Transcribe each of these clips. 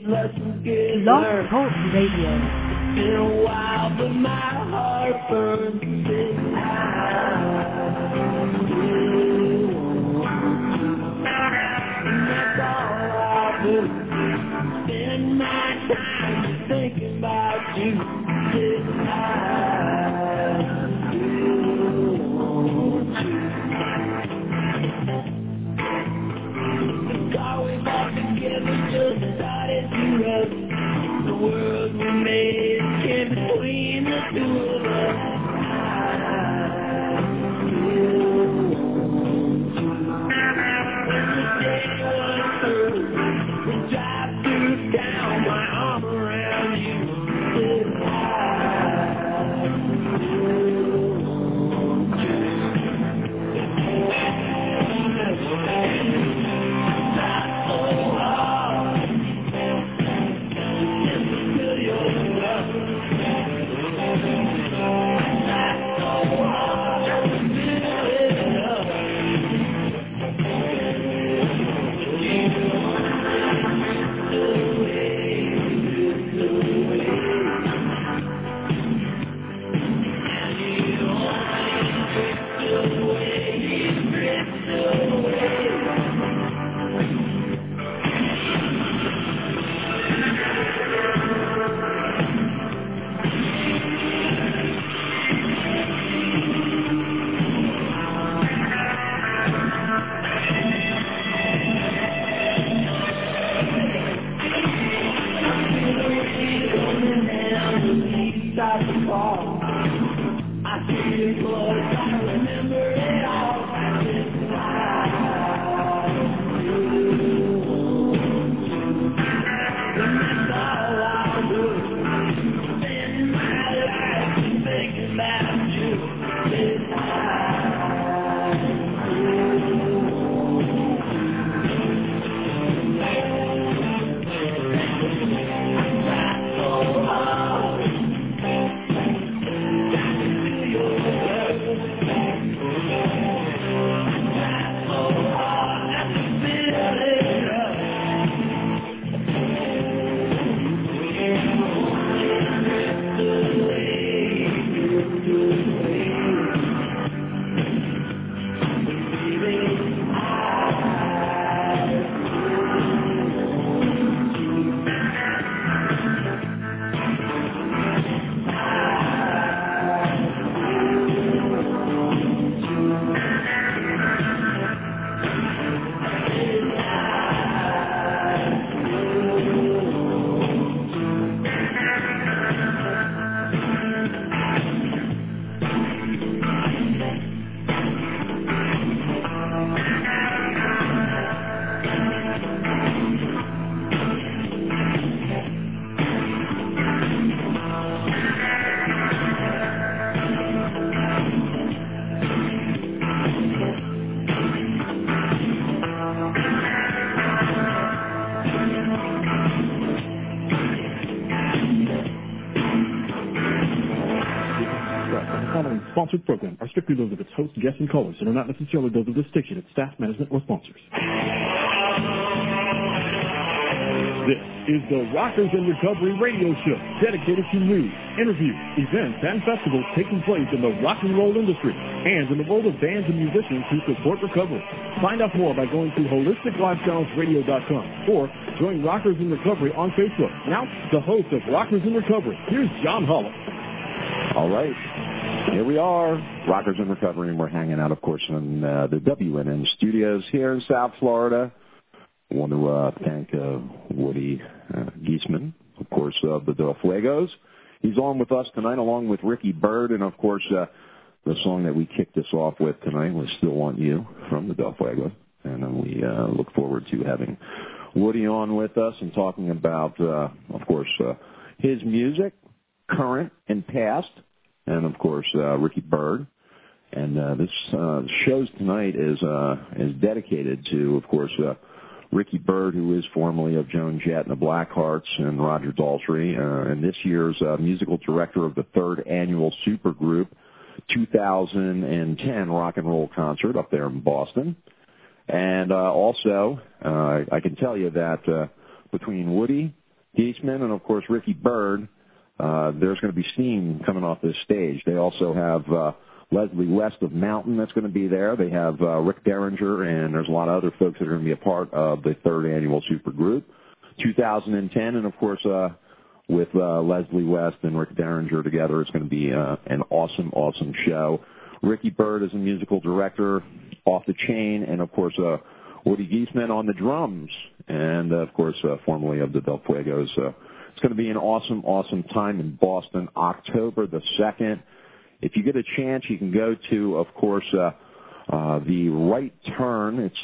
Blog Talk Radio. It's been a while, but my heart burns and that's all I do. Spend my time thinking about you. The car we bought together just started to run. The world we made came between the two of us. When the day was through, we drive through town, my arm around you. Sponsored program are strictly those of its host, guests, and callers, and are not necessarily those of the station, its staff, management, or sponsors. This is the Rockers in Recovery radio show, dedicated to news, interviews, events, and festivals taking place in the rock and roll industry and in the world of bands and musicians who support recovery. Find out more by going to HolisticLifestylesRadio.com or join Rockers in Recovery on Facebook. Now, the host of Rockers in Recovery, here's John Hollis. All right. Here we are, Rockers in Recovery, and we're hanging out, of course, in the WNN studios here in South Florida. I want to thank Woody Giesman, of course, of the Del Fuegos. He's on with us tonight, along with Ricky Byrd, and, of course, the song that we kicked this off with tonight was Still Want You from the Del Fuegos. And we look forward to having Woody on with us and talking about, of course, his music, current and past, and, of course, Ricky Byrd. And this show tonight is dedicated to, of course, Ricky Byrd, who is formerly of Joan Jett and the Blackhearts, and Roger Daltrey, and this year's musical director of the third annual Supergroup 2010 rock and roll concert up there in Boston. And also, I can tell you that between Woody Geisman and, of course, Ricky Byrd. There's going to be steam coming off this stage. They also have Leslie West of Mountain that's going to be there. They have Rick Derringer, and there's a lot of other folks that are going to be a part of the third annual Supergroup 2010. And, of course, with Leslie West and Rick Derringer together, it's going to be an awesome, awesome show. Ricky Byrd is a musical director, off the chain, and, of course, Woody Geisman on the drums, and, of course, formerly of the Del Fuegos. It's going to be an awesome, awesome time in Boston, October the 2nd. If you get a chance, you can go to, of course, the Right Turn. It's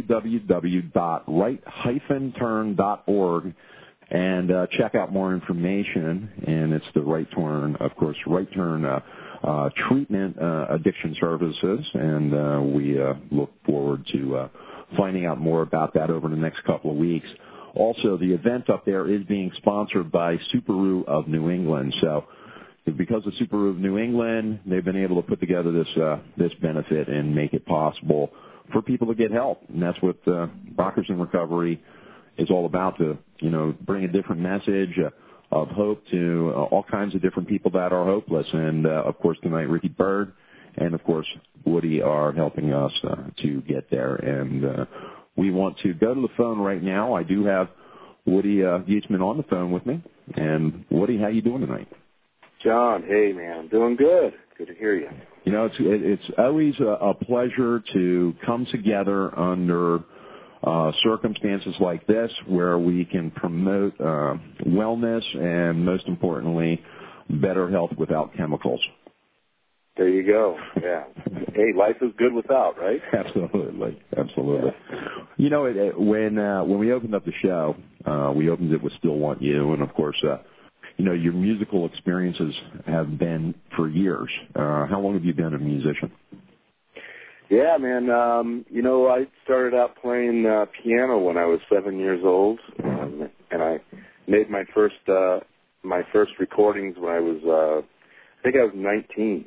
www.right-turn.org, and check out more information. And it's the Right Turn, of course, Right Turn Treatment Addiction Services, and we look forward to finding out more about that over the next couple of weeks. Also, the event up there is being sponsored by Subaru of New England. So because of Subaru of New England, they've been able to put together this benefit and make it possible for people to get help. And that's what Rockers in Recovery is all about, to, bring a different message of hope to all kinds of different people that are hopeless. And, of course, tonight, Ricky Byrd and, of course, Woody are helping us to get there. And we want to go to the phone right now. I do have Woody Geisman on the phone with me. And, Woody, how you doing tonight? John, hey, man, I'm doing good. Good to hear you. It's always a pleasure to come together under circumstances like this where we can promote wellness and, most importantly, better health without chemicals. There you go. Yeah. Hey, life is good without, right? Absolutely. Yeah. When we opened up the show, we opened it with Still Want You, and, of course, your musical experiences have been for years. How long have you been a musician? Yeah, man. I started out playing piano when I was 7 years old, and I made my first recordings when I was, I think I was 19.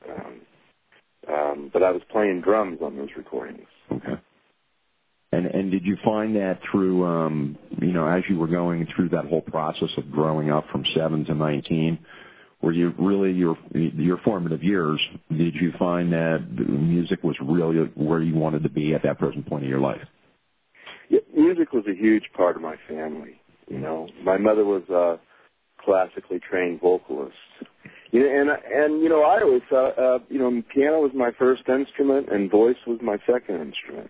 But I was playing drums on those recordings. Okay. And did you find that through, as you were going through that whole process of growing up from 7 to 19, were you really, your formative years, did you find that music was really where you wanted to be at that present point in your life? Yeah, music was a huge part of my family. My mother was a classically trained vocalist. And I always thought, piano was my first instrument and voice was my second instrument.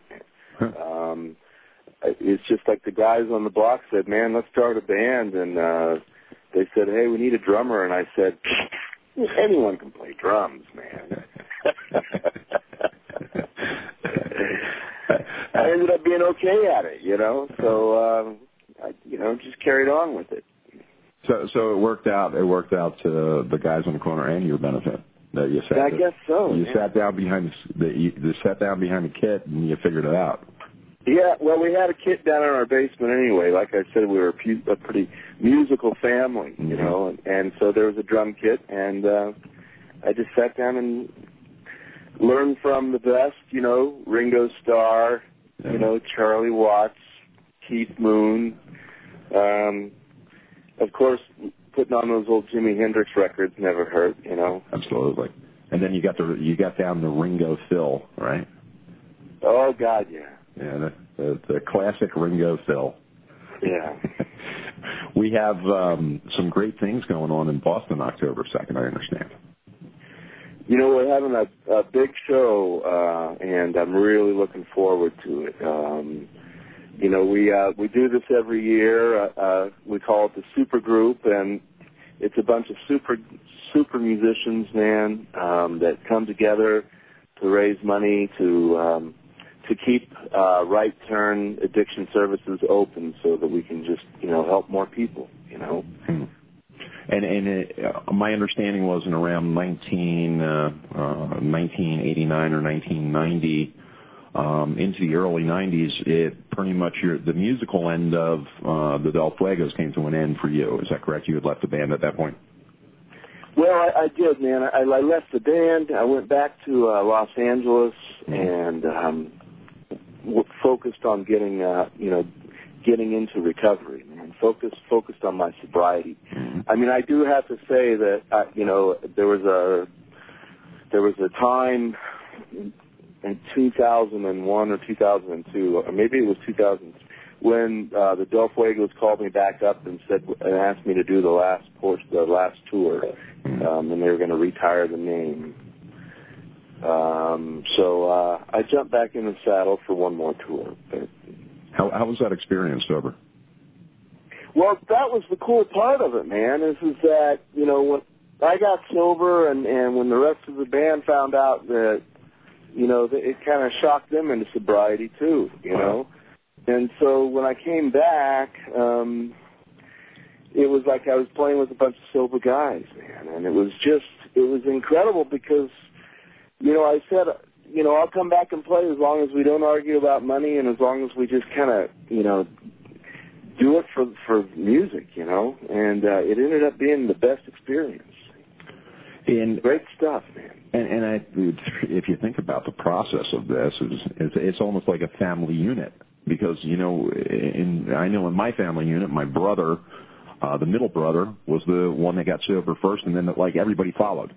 It's just like the guys on the block said, man, let's start a band. And they said, hey, we need a drummer. And I said, anyone can play drums, man. I ended up being okay at it, So, I just carried on with it. So it worked out. It worked out to the guys on the corner and your benefit. That you sat. I guess so. You sat down behind the kit and you figured it out. Yeah. Well, we had a kit down in our basement anyway. Like I said, we were a pretty musical family, and so there was a drum kit, and I just sat down and learned from the best. Ringo Starr, Charlie Watts, Keith Moon. Of course, putting on those old Jimi Hendrix records never hurt, Absolutely. And then you got down to Ringo Phil, right? Oh God, yeah. Yeah, the classic Ringo Phil. Yeah. We have some great things going on in Boston October 2nd, I understand. We're having a big show, and I'm really looking forward to it. We do this every year. We call it the Super Group, and it's a bunch of super musicians, man, that come together to raise money to keep Right Turn Addiction Services open, so that we can just help more people. And my understanding was in around 1989 or 1990. Into the early 90s, it pretty much the musical end of the Del Fuegos came to an end for you. Is that correct? You had left the band at that point? Well, I did, man. I left the band. I went back to Los Angeles and focused on getting into recovery, man. focused on my sobriety. I mean, I do have to say that there was a time in 2001 or 2002, or maybe it was 2000, when the Del Fuegos called me back up and asked me to do the last tour, and they were going to retire the name. So I jumped back in the saddle for one more tour. But how was that experience, sober? Well, that was the cool part of it, man, is that, when I got sober and when the rest of the band found out that, it kind of shocked them into sobriety too, know. And so when I came back, it was like I was playing with a bunch of sober guys, man. And it was incredible because, I said, I'll come back and play as long as we don't argue about money and as long as we just kind of, do it for music, And it ended up being the best experience. And great stuff, man. And if you think about the process of this, it's almost like a family unit. Because, I know in my family unit, my brother, the middle brother, was the one that got sober first, and then, everybody followed.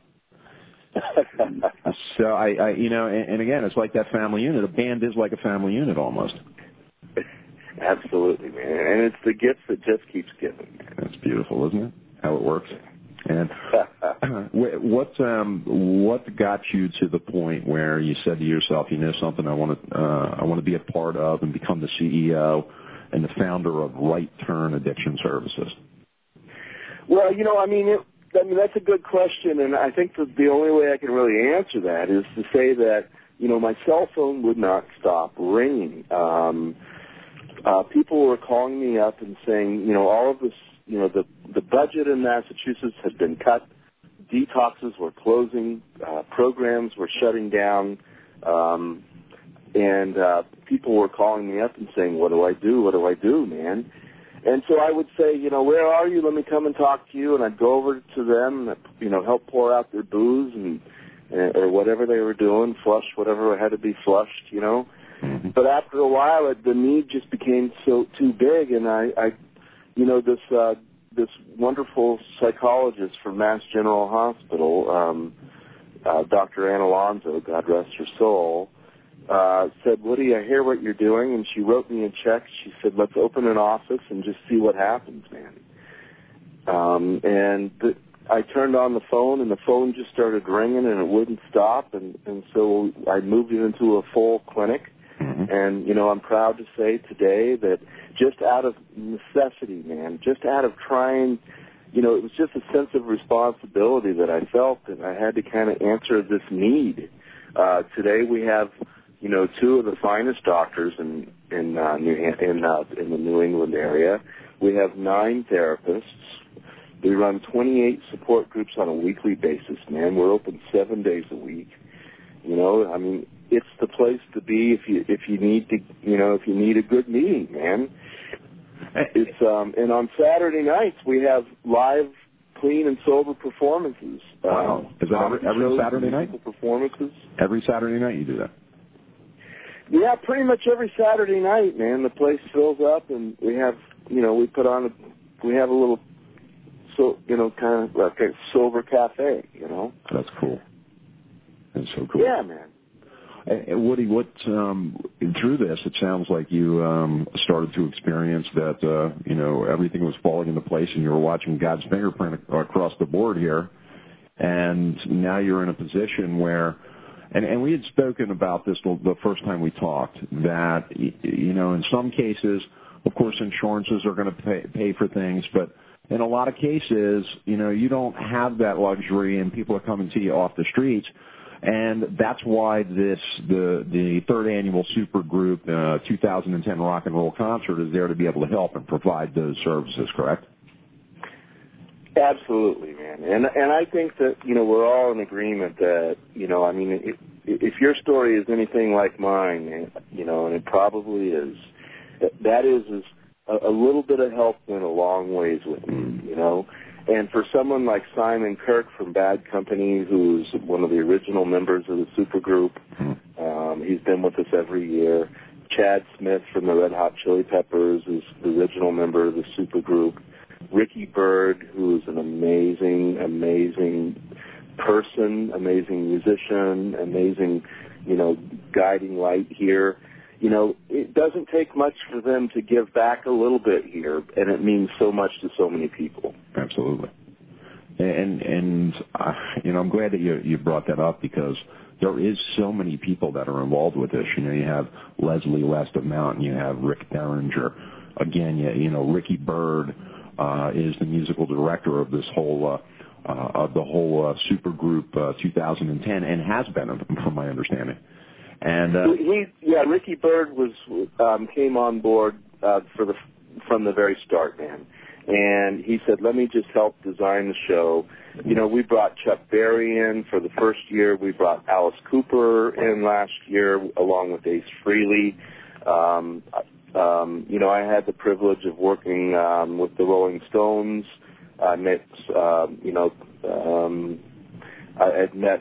So, and again, it's like that family unit. A band is like a family unit almost. Absolutely, man. And it's the gift that just keeps giving. That's beautiful, isn't it? How it works. And what got you to the point where you said to yourself, something I want to be a part of and become the CEO and the founder of Right Turn Addiction Services? Well, that's a good question, and I think that the only way I can really answer that is to say that, my cell phone would not stop ringing. People were calling me up and saying, all of this, the budget in Massachusetts had been cut, detoxes were closing, programs were shutting down, and people were calling me up and saying, what do I do? What do I do, man? And so I would say, where are you? Let me come and talk to you. And I'd go over to them, help pour out their booze or whatever they were doing, flush whatever had to be flushed, Mm-hmm. But after a while, the need just became too big, and this wonderful psychologist from Mass General Hospital, Dr. Ann Alonzo, God rest her soul, said, Woody, I hear what you're doing, and she wrote me a check. She said, let's open an office and just see what happens, man. I turned on the phone, and the phone just started ringing, and it wouldn't stop, and so I moved it into a full clinic. Mm-hmm. And, I'm proud to say today that just out of necessity, man, just out of trying, it was just a sense of responsibility that I felt that I had to kind of answer this need. Today we have, two of the finest doctors in the New England area. We have 9 therapists. We run 28 support groups on a weekly basis, man. We're open 7 days a week. It's the place to be if you need a good meeting, man. It's and on Saturday nights we have live clean and sober performances. Wow. Is that every Saturday night? Performances. Every Saturday night you do that? Yeah, pretty much every Saturday night, man. The place fills up, and we have we have a little kind of like a sober cafe, That's cool. That's so cool. Yeah, man. Woody, through this, it sounds like you started to experience that, everything was falling into place and you were watching God's fingerprint across the board here. And now you're in a position where, and we had spoken about this the first time we talked, that, in some cases, of course, insurances are going to pay for things, but in a lot of cases, you don't have that luxury and people are coming to you off the streets. And that's why the third annual Supergroup 2010 Rock and Roll Concert is there to be able to help and provide those services, correct? Absolutely, man. And I think that, we're all in agreement that, if your story is anything like mine, and it probably is, that is a little bit of help went a long ways with me, And for someone like Simon Kirk from Bad Company, who's one of the original members of the supergroup, he's been with us every year. Chad Smith from the Red Hot Chili Peppers is the original member of the supergroup. Ricky Byrd, who is an amazing, amazing person, amazing musician, amazing, guiding light here. It doesn't take much for them to give back a little bit here, and it means so much to so many people. Absolutely. And I'm glad that you brought that up, because there is so many people that are involved with this. You have Leslie West of Mountain, you have Rick Derringer. Again, Ricky Byrd is the musical director of this whole supergroup 2010, and has been, from my understanding. And Ricky Byrd came on board from the very start, man. And he said, let me just help design the show. We brought Chuck Berry in for the first year. We brought Alice Cooper in last year, along with Ace Frehley. I had the privilege of working with the Rolling Stones. I had met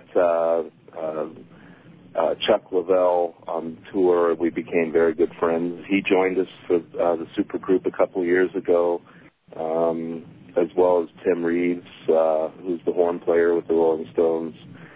Chuck Leavell on tour. We became very good friends. He joined us for the supergroup a couple of years ago, as well as Tim Reeves, who's the horn player with the Rolling Stones.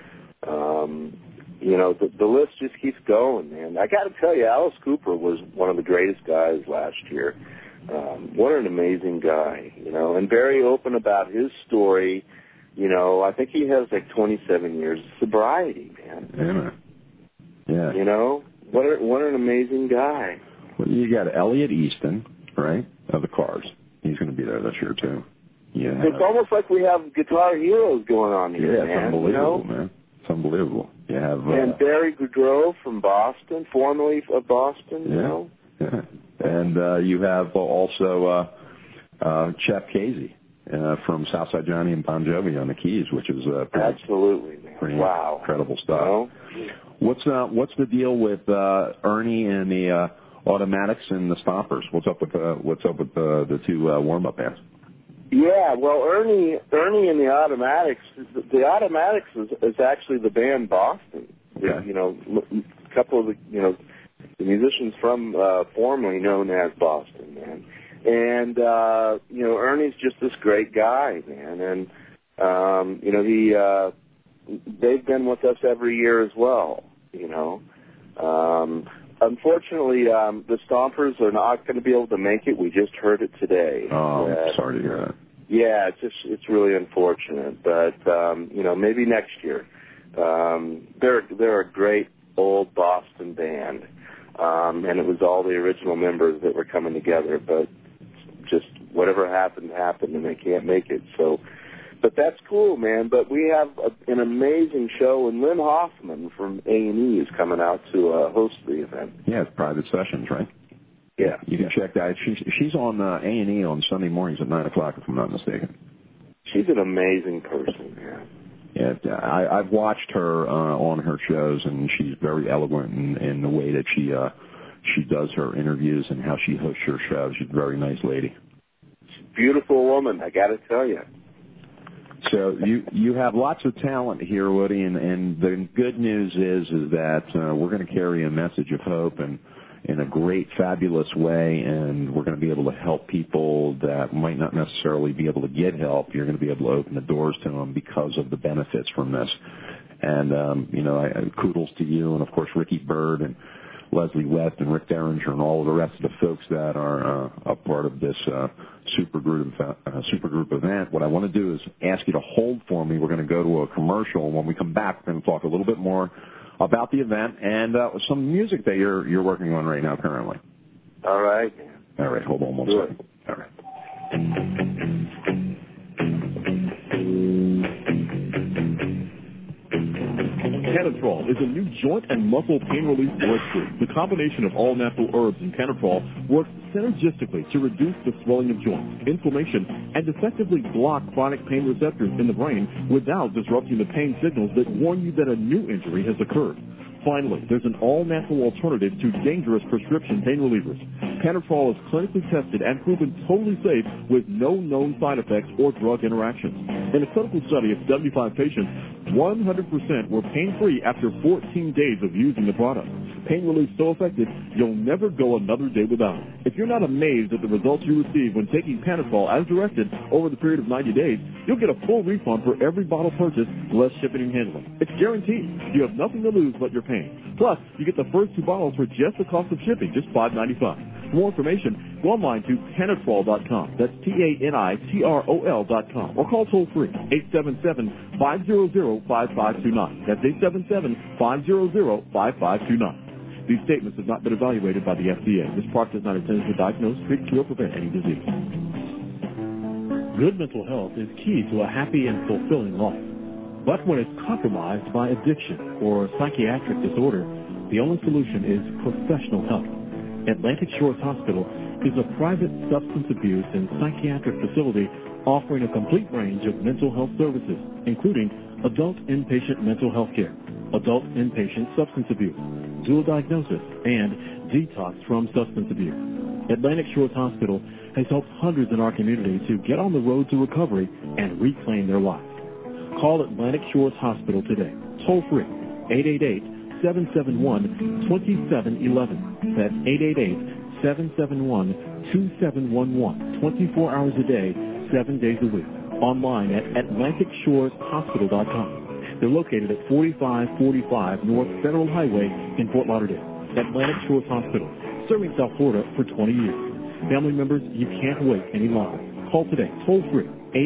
The list just keeps going, man. I got to tell you, Alice Cooper was one of the greatest guys last year. What an amazing guy, and very open about his story. I think he has like 27 years of sobriety, man. Yeah. What an amazing guy. Well, you got Elliot Easton, right, of the Cars. He's going to be there this year, too. Yeah. It's almost like we have guitar heroes going on here, man. It's unbelievable, man. It's unbelievable. You have and Barry Goudreau from Boston, formerly of Boston, Yeah. And you have also Chef Casey from Southside Johnny and Bon Jovi on the keys, which is absolutely, man. Pretty wow, incredible stuff. What's the deal with Ernie and the Automatics and the Stompers? What's up with the two warm-up bands? Yeah, well, Ernie and the Automatics. The Automatics is actually the band Boston. Okay. A couple of the musicians from formerly known as Boston, man. And Ernie's just this great guy, man. And they've been with us every year as well. Unfortunately, the Stompers are not going to be able to make it. We just heard it today. Oh, I'm sorry to hear that. Yeah, it's really unfortunate, but maybe next year. They're a great old Boston band, and it was all the original members that were coming together. But just whatever happened, and they can't make it. So. But that's cool, man. But we have an amazing show, and Lynn Hoffman from A&E is coming out to host the event. Yeah, it's Private Sessions, right? Yeah. You can check that. She's on A&E on Sunday mornings at 9 o'clock, if I'm not mistaken. She's an amazing person, man. Yeah, I've watched her on her shows, and she's very eloquent in the way that she does her interviews and how she hosts her shows. She's a very nice lady. She's a beautiful woman, I got to tell you. So you have lots of talent here, Woody, and the good news is that we're going to carry a message of hope and in a great, fabulous way, and we're going to be able to help people that might not necessarily be able to get help. You're going to be able to open the doors to them because of the benefits from this. And, kudos to you and, of course, Ricky Byrd and Leslie West and Rick Derringer and all of the rest of the folks that are a part of this supergroup event. What I want to do is ask you to hold for me. We're going to go to a commercial, and when we come back, we're going to talk a little bit more about the event and some music that you're working on right now currently. All right. All right, hold on one second. All right. Canatrol is a new joint and muscle pain relief breakthrough. The combination of all natural herbs and Canatrol works synergistically to reduce the swelling of joints, inflammation, and effectively block chronic pain receptors in the brain without disrupting the pain signals that warn you that a new injury has occurred. Finally, there's an all-natural alternative to dangerous prescription pain relievers. Canatrol is clinically tested and proven totally safe with no known side effects or drug interactions. In a clinical study of 75 patients, 100% were pain-free after 14 days of using the product. pain relief so effective, you'll never go another day without it. If you're not amazed at the results you receive when taking Panatrol as directed over the period of 90 days, you'll get a full refund for every bottle purchased, less shipping and handling. It's guaranteed. You have nothing to lose but your pain. Plus, you get the first 2 bottles for just the cost of shipping, just $5.95. For more information, go online to Panatrol.com. That's Panitrol.com. Or call toll-free, 877-500-5529. That's 877-500-5529. These statements have not been evaluated by the FDA. This product is not intended to diagnose, treat, cure, or prevent any disease. Good mental health is key to a happy and fulfilling life. But when it's compromised by addiction or psychiatric disorder, the only solution is professional help. Atlantic Shores Hospital is a private substance abuse and psychiatric facility offering a complete range of mental health services, including adult inpatient mental health care, adult inpatient substance abuse, dual diagnosis, and detox from substance abuse. Atlantic Shores Hospital has helped hundreds in our community to get on the road to recovery and reclaim their lives. Call Atlantic Shores Hospital today. Toll free, 888-771-2711. That's 888-771-2711. 24 hours a day, 7 days a week. Online at AtlanticShoresHospital.com. They're located at 4545 North Federal Highway in Fort Lauderdale. Atlantic Shores Hospital, serving South Florida for 20 years. Family members, you can't wait any longer. Call today, toll free,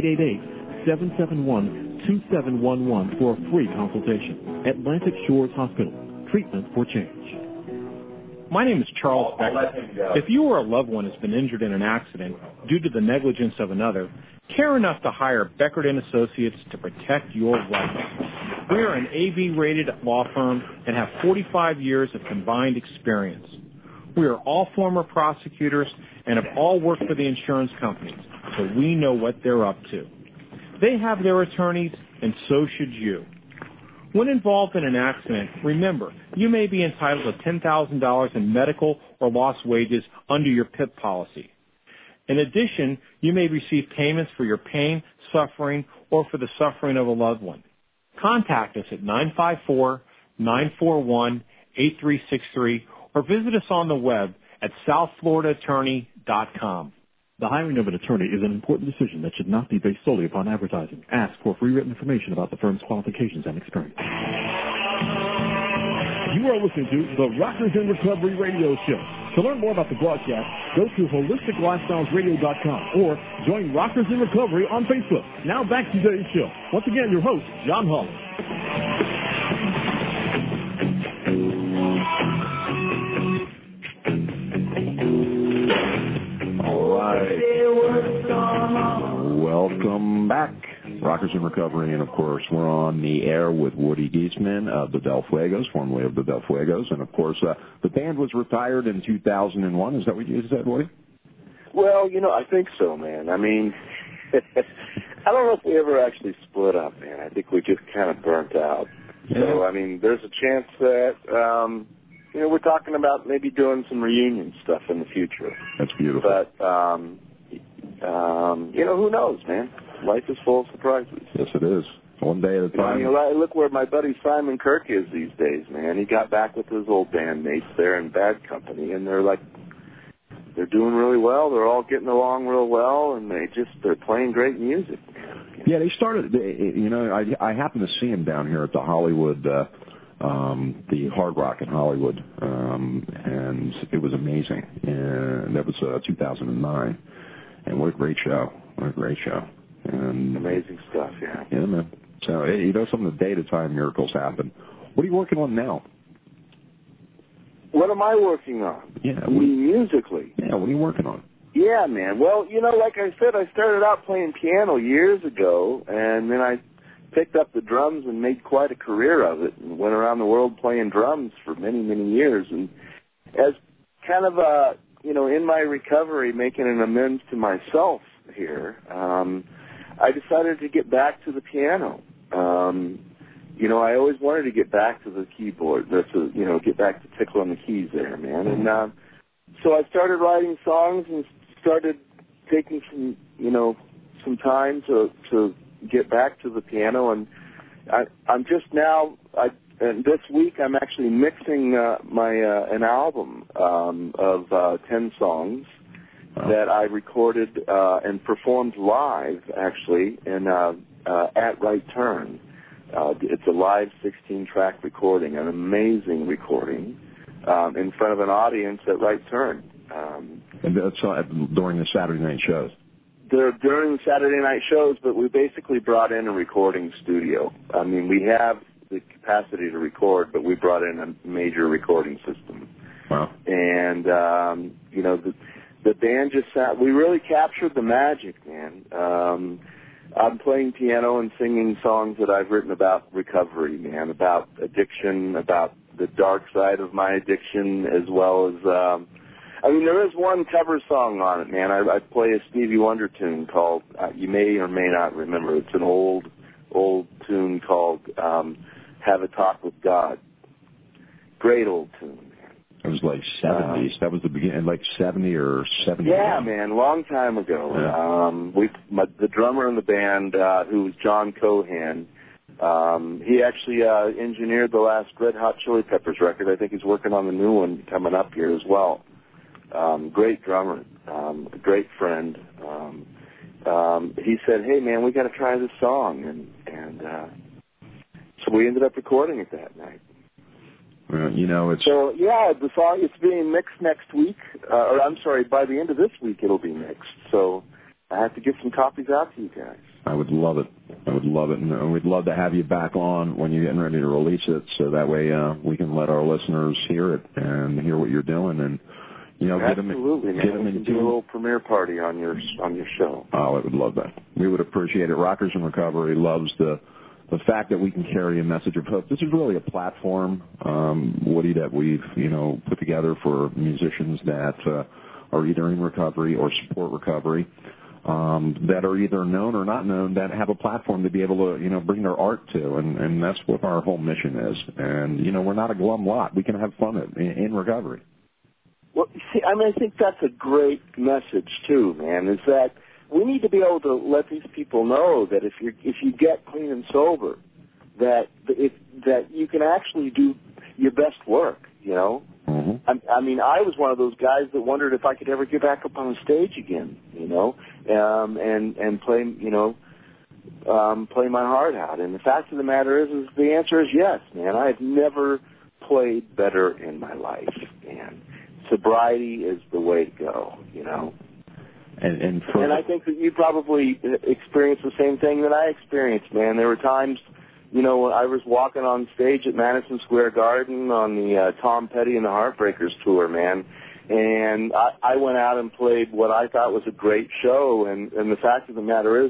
888-771-2711 for a free consultation. Atlantic Shores Hospital, treatment for change. My name is Charles Becker. If you or a loved one has been injured in an accident due to the negligence of another, care enough to hire Beckert & Associates to protect your rights. We are an AV-rated law firm and have 45 years of combined experience. We are all former prosecutors and have all worked for the insurance companies, so we know what they're up to. They have their attorneys, and so should you. When involved in an accident, remember, you may be entitled to $10,000 in medical or lost wages under your PIP policy. In addition, you may receive payments for your pain, suffering, or for the suffering of a loved one. Contact us at 954-941-8363 or visit us on the web at southfloridaattorney.com. The hiring of an attorney is an important decision that should not be based solely upon advertising. Ask for free written information about the firm's qualifications and experience. You are listening to the Rockers in Recovery Radio Show. To learn more about the broadcast, go to HolisticLifestylesRadio.com or join Rockers in Recovery on Facebook. Now back to today's show. Once again, your host, John Hall. Welcome back. Rockers in Recovery, and of course, we're on the air with Woody Giesman of the Del Fuegos, formerly of the Del Fuegos, and of course, the band was retired in 2001. Is that what you said, Woody? Well, I think so, man. I mean, I don't know if we ever actually split up, man. I think we just kind of burnt out. Yeah. So, I mean, there's a chance that, we're talking about maybe doing some reunion stuff in the future. That's beautiful. But, who knows, man? Life is full of surprises. Yes, it is. One day at a time. Look where my buddy Simon Kirk is these days, man. He got back with his old bandmates there in Bad Company, and they're doing really well. They're all getting along real well, and they're playing great music. Yeah, they started, I happened to see them down here at the Hollywood, the Hard Rock in Hollywood, and it was amazing. And that was 2009. And what a great show. What a great show. And amazing stuff, yeah. Yeah, man. So, some of the day-to-time miracles happen. What are you working on now? What am I working on? Yeah. Musically. Yeah, what are you working on? Yeah, man. Well, like I said, I started out playing piano years ago, and then I picked up the drums and made quite a career of it and went around the world playing drums for many, many years. And as kind of in my recovery, making an amends to myself here, I decided to get back to the piano. I always wanted to get back to the keyboard, get back to tickling the keys there, man. And so I started writing songs and started taking some time to get back to the piano. And I'm just now, I And this week I'm actually mixing an album of 10 songs that I recorded and performed live, actually, in at Right Turn. It's a live 16-track recording, an amazing recording, in front of an audience at Right Turn. And that's during the Saturday night shows? They're during the Saturday night shows, but we basically brought in a recording studio. I mean, we have the capacity to record, but we brought in a major recording system. Wow. And, you know, the band just we really captured the magic, man. I'm playing piano and singing songs that I've written about recovery, man, about addiction, about the dark side of my addiction, as well as, I mean, there is one cover song on it, man. I play a Stevie Wonder tune called, you may or may not remember, it's an old tune called Have a Talk with God. Great old tune. It was like 70s. That was the beginning, like 70 or 70. Yeah, man, long time ago. Yeah. The drummer in the band, who was John Cohan, he actually engineered the last Red Hot Chili Peppers record. I think he's working on the new one coming up here as well. Great drummer, a great friend. He said, "Hey, man, we got to try this song," and so we ended up recording it that night. You know, it's... So, yeah, the song is being mixed next week. Or, I'm sorry, by the end of this week it'll be mixed. So I have to get some copies out to you guys. I would love it. I would love it. And we'd love to have you back on when you're getting ready to release it, so that way we can let our listeners hear it and hear what you're doing. And, you know, absolutely, get them into do a little premiere party on your show. Oh, I would love that. We would appreciate it. Rockers in Recovery loves the fact that we can carry a message of hope. This is really a platform, Woody, that we've, you know, put together for musicians that are either in recovery or support recovery, that are either known or not known, that have a platform to be able to, you know, bring their art to, and that's what our whole mission is. And, you know, we're not a glum lot. We can have fun in recovery. Well, see, I mean, I think that's a great message, too, man, is that we need to be able to let these people know that if you get clean and sober, that you can actually do your best work. You know, I mean, I was one of those guys that wondered if I could ever get back up on the stage again. You know, and play, you know, play my heart out. And the fact of the matter is the answer is yes, man. I've never played better in my life, man. Sobriety is the way to go. You know. And I think that you probably experienced the same thing that I experienced, man. There were times, you know, when I was walking on stage at Madison Square Garden on the Tom Petty and the Heartbreakers tour, man, and I went out and played what I thought was a great show, and the fact of the matter is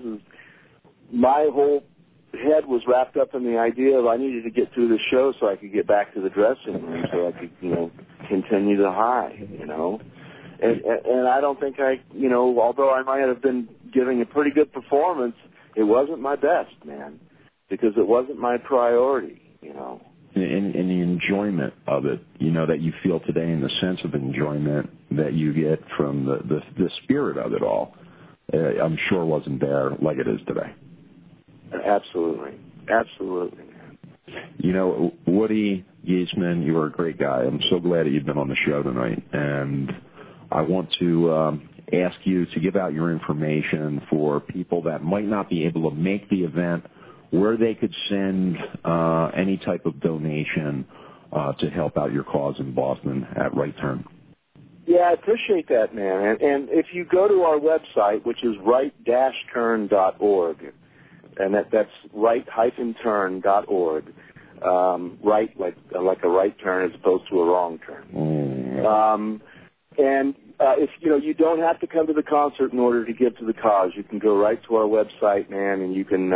my whole head was wrapped up in the idea of I needed to get through the show so I could get back to the dressing room so I could, you know, continue the high, you know. And I don't think you know, although I might have been giving a pretty good performance, it wasn't my best, man, because it wasn't my priority, you know. And the enjoyment of it, you know, that you feel today, and the sense of enjoyment that you get from the spirit of it all, I'm sure wasn't there like it is today. Absolutely. Absolutely, man. You know, Woody Giesman, you are a great guy. I'm so glad that you've been on the show tonight, and I want to ask you to give out your information for people that might not be able to make the event, where they could send any type of donation to help out your cause in Boston at Right Turn. Yeah, I appreciate that, man. And if you go to our website, which is right-turn.org, and that's right-turn.org, right like a right turn as opposed to a wrong turn. And if you know, you don't have to come to the concert in order to give to the cause. You can go right to our website, man, and you can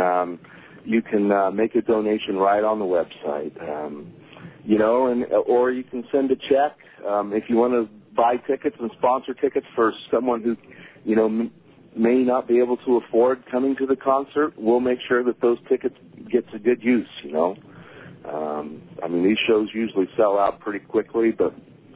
make a donation right on the website. You know, or you can send a check if you want to buy tickets and sponsor tickets for someone who, you know, may not be able to afford coming to the concert. We'll make sure that those tickets get to good use. You know, I mean, these shows usually sell out pretty quickly, but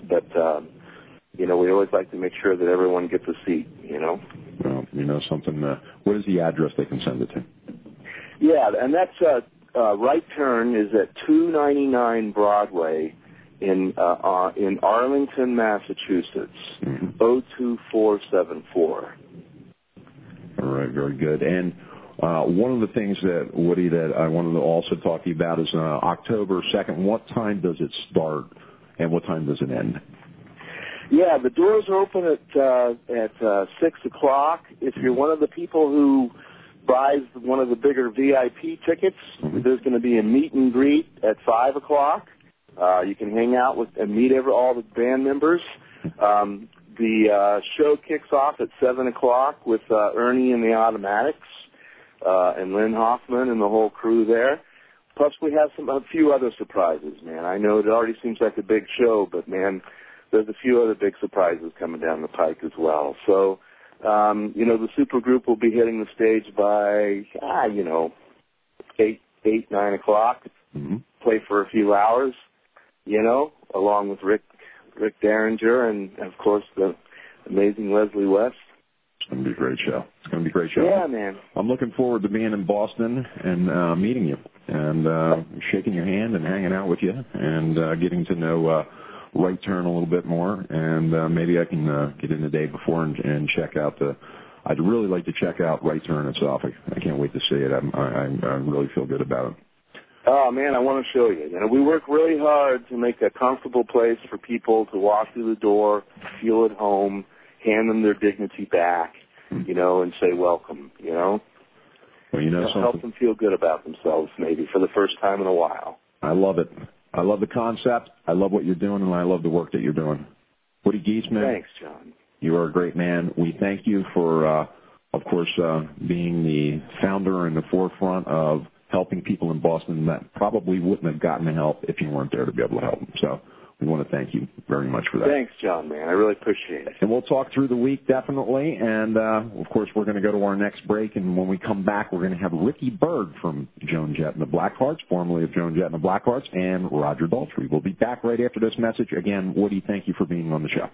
you know, we always like to make sure that everyone gets a seat, you know. Well, you know, something, what is the address they can send it to? Yeah, and that's Right Turn is at 299 Broadway in Arlington, Massachusetts, 02474. All right, very good. And one of the things that, Woody, that I wanted to also talk to you about is October 2nd. What time does it start and what time does it end? Yeah, the doors open at 6 o'clock. If you're one of the people who buys one of the bigger VIP tickets, there's going to be a meet and greet at 5 o'clock. You can hang out with and meet all the band members. The show kicks off at 7 o'clock with Ernie and the Automatics and Lynn Hoffman and the whole crew there. Plus, we have a few other surprises, man. I know it already seems like a big show, but, man, there's a few other big surprises coming down the pike as well. So, the supergroup will be hitting the stage by, 8, 9 o'clock. Play for a few hours, along with Rick Derringer and, of course, the amazing Leslie West. It's going to be a great show. Yeah, man. I'm looking forward to being in Boston and meeting you and shaking your hand and hanging out with you and getting to know Right Turn a little bit more. And maybe I can get in the day before and check out I'd really like to check out Right Turn itself. I can't wait to see it. I really feel good about it. Oh, man, I want to show you. We work really hard to make a comfortable place for people to walk through the door, feel at home, hand them their dignity back, and say welcome, Well, something. Help them feel good about themselves maybe for the first time in a while. I love it. I love the concept. I love what you're doing, and I love the work that you're doing. Woody Giesman. Thanks, John. You are a great man. We thank you for, of course, being the founder and the forefront of helping people in Boston that probably wouldn't have gotten the help if you weren't there to be able to help them. So we want to thank you very much for that. Thanks, John, man. I really appreciate it. And we'll talk through the week, definitely. And, of course, we're going to go to our next break. And when we come back, we're going to have Ricky Berg from Joan Jett and the Blackhearts, formerly of Joan Jett and the Blackhearts, and Roger Daltrey. We'll be back right after this message. Again, Woody, thank you for being on the show.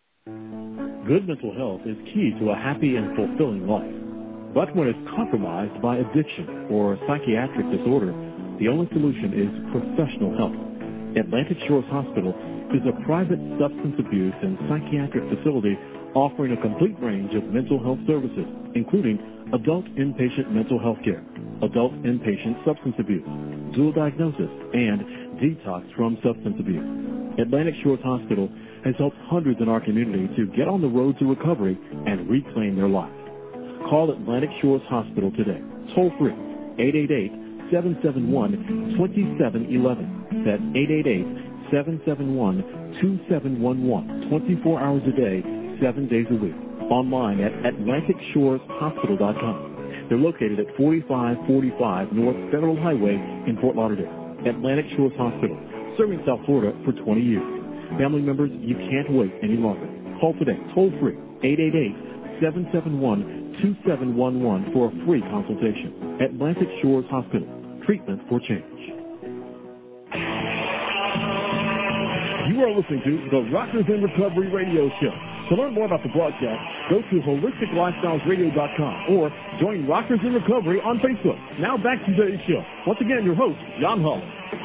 Good mental health is key to a happy and fulfilling life. But when it's compromised by addiction or psychiatric disorder, the only solution is professional help. Atlantic Shores Hospital is a private substance abuse and psychiatric facility offering a complete range of mental health services, including adult inpatient mental health care, adult inpatient substance abuse, dual diagnosis, and detox from substance abuse. Atlantic Shores Hospital has helped hundreds in our community to get on the road to recovery and reclaim their lives. Call Atlantic Shores Hospital today. Toll free, 888-771-2711. That's 888-771-2711. 24 hours a day, 7 days a week. Online at AtlanticShoresHospital.com. They're located at 4545 North Federal Highway in Fort Lauderdale. Atlantic Shores Hospital, serving South Florida for 20 years. Family members, you can't wait any longer. Call today, toll free, 888-771-2711 for a free consultation. Atlantic Shores Hospital, treatment for change. You are listening to the Rockers in Recovery Radio Show. To learn more about the broadcast, go to HolisticLifestylesRadio.com or join Rockers in Recovery on Facebook. Now back to today's show. Once again, your host, John Hull.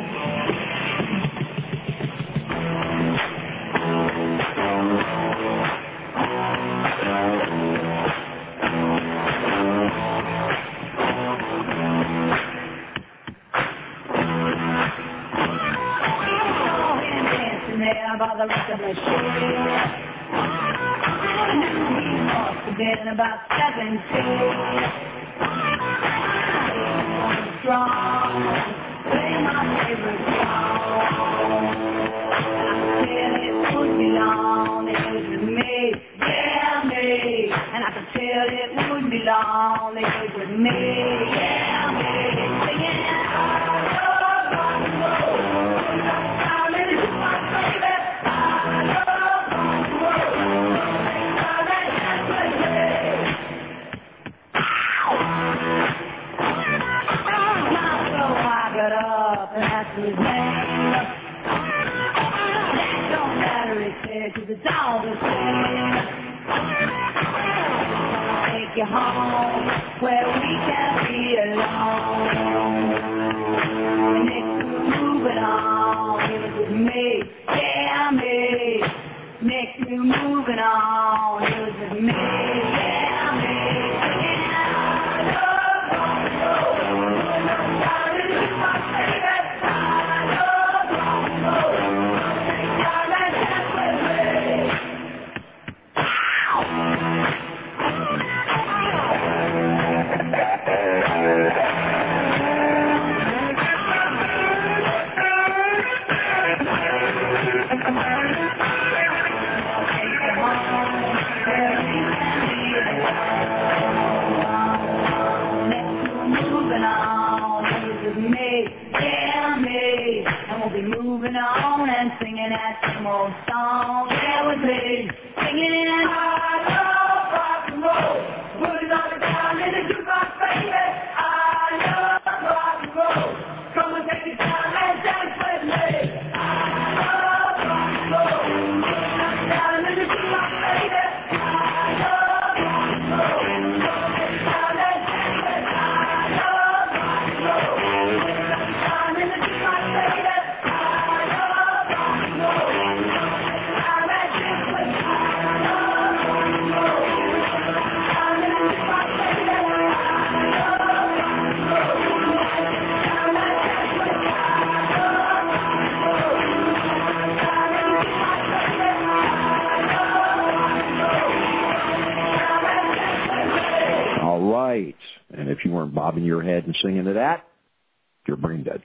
By the rest of the show. Must have been about 17. Strong, play my favorite song. I could tell it would be long, it was with me, yeah, me. And I could tell it would be long, it was with me, yeah, me. Singing, I love rock and roll. I'm really to my baby. His name. That don't matter, he said, 'cause it's all the same. Take you home where we can be alone. singing that same old song. There was me singing, I love rock and roll. Put it on the ground in the jukebox, baby. I love rock and roll. Come and take it down and dance with me. I love rock and roll. Put it on the ground in the jukebox, baby. I love rock and roll. Come and take it down and dance with me. I love rock and roll. Put it on the ground in the jukebox, baby. I love rock and roll. Come and take it down and dance with me. I love rock and roll. Put it on the ground in the jukebox, baby. I love rock and roll. All right. And if you weren't bobbing your head and singing to that, you're brain dead.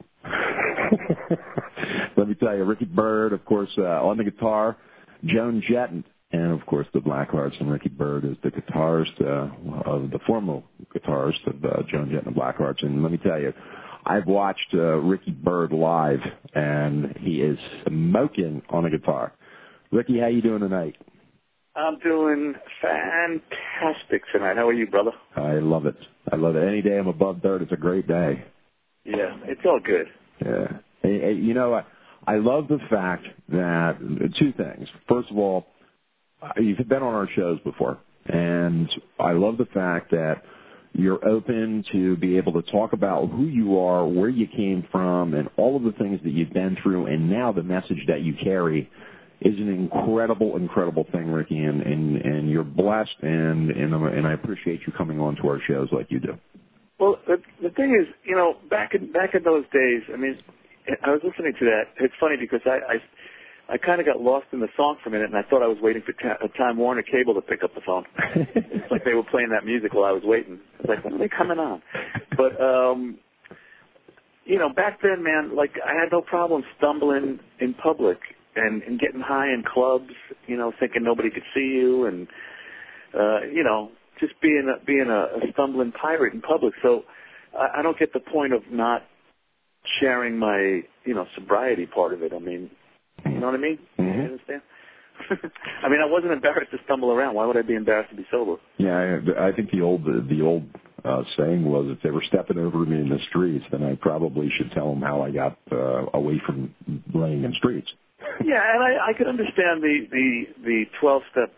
Let me tell you, Ricky Byrd, of course, on the guitar, Joan Jett, and of course the Blackhearts, and Ricky Byrd is the guitarist, of the former guitarist of Joan Jett and the Blackhearts. And let me tell you, I've watched Ricky Byrd live, and he is smoking on a guitar. Ricky, how you doing tonight? I'm doing fantastic tonight. How are you, brother? I love it. I love it. Any day I'm above third, it's a great day. Yeah, it's all good. Yeah. Hey, you know, I love the fact that two things. First of all, you've been on our shows before, and I love the fact that you're open to be able to talk about who you are, where you came from, and all of the things that you've been through, and now the message that you carry is an incredible, incredible thing, Ricky, and you're blessed, and I appreciate you coming on to our shows like you do. Well, the thing is, you know, back in those days, I mean, I was listening to that. It's funny because I kind of got lost in the song for a minute, and I thought I was waiting for Time Warner Cable to pick up the phone. It's like they were playing that music while I was waiting. I was like, when are they coming on? But, you know, back then, man, like I had no problem stumbling in public and getting high in clubs, you know, thinking nobody could see you, and, you know, just being a stumbling pirate in public. So I don't get the point of not sharing my, you know, sobriety part of it. I mean, you know what I mean? Mm-hmm. You understand? I mean, I wasn't embarrassed to stumble around. Why would I be embarrassed to be sober? Yeah, I think the old saying was, if they were stepping over me in the streets, then I probably should tell them how I got away from laying in streets. Yeah, and I could understand the 12-step,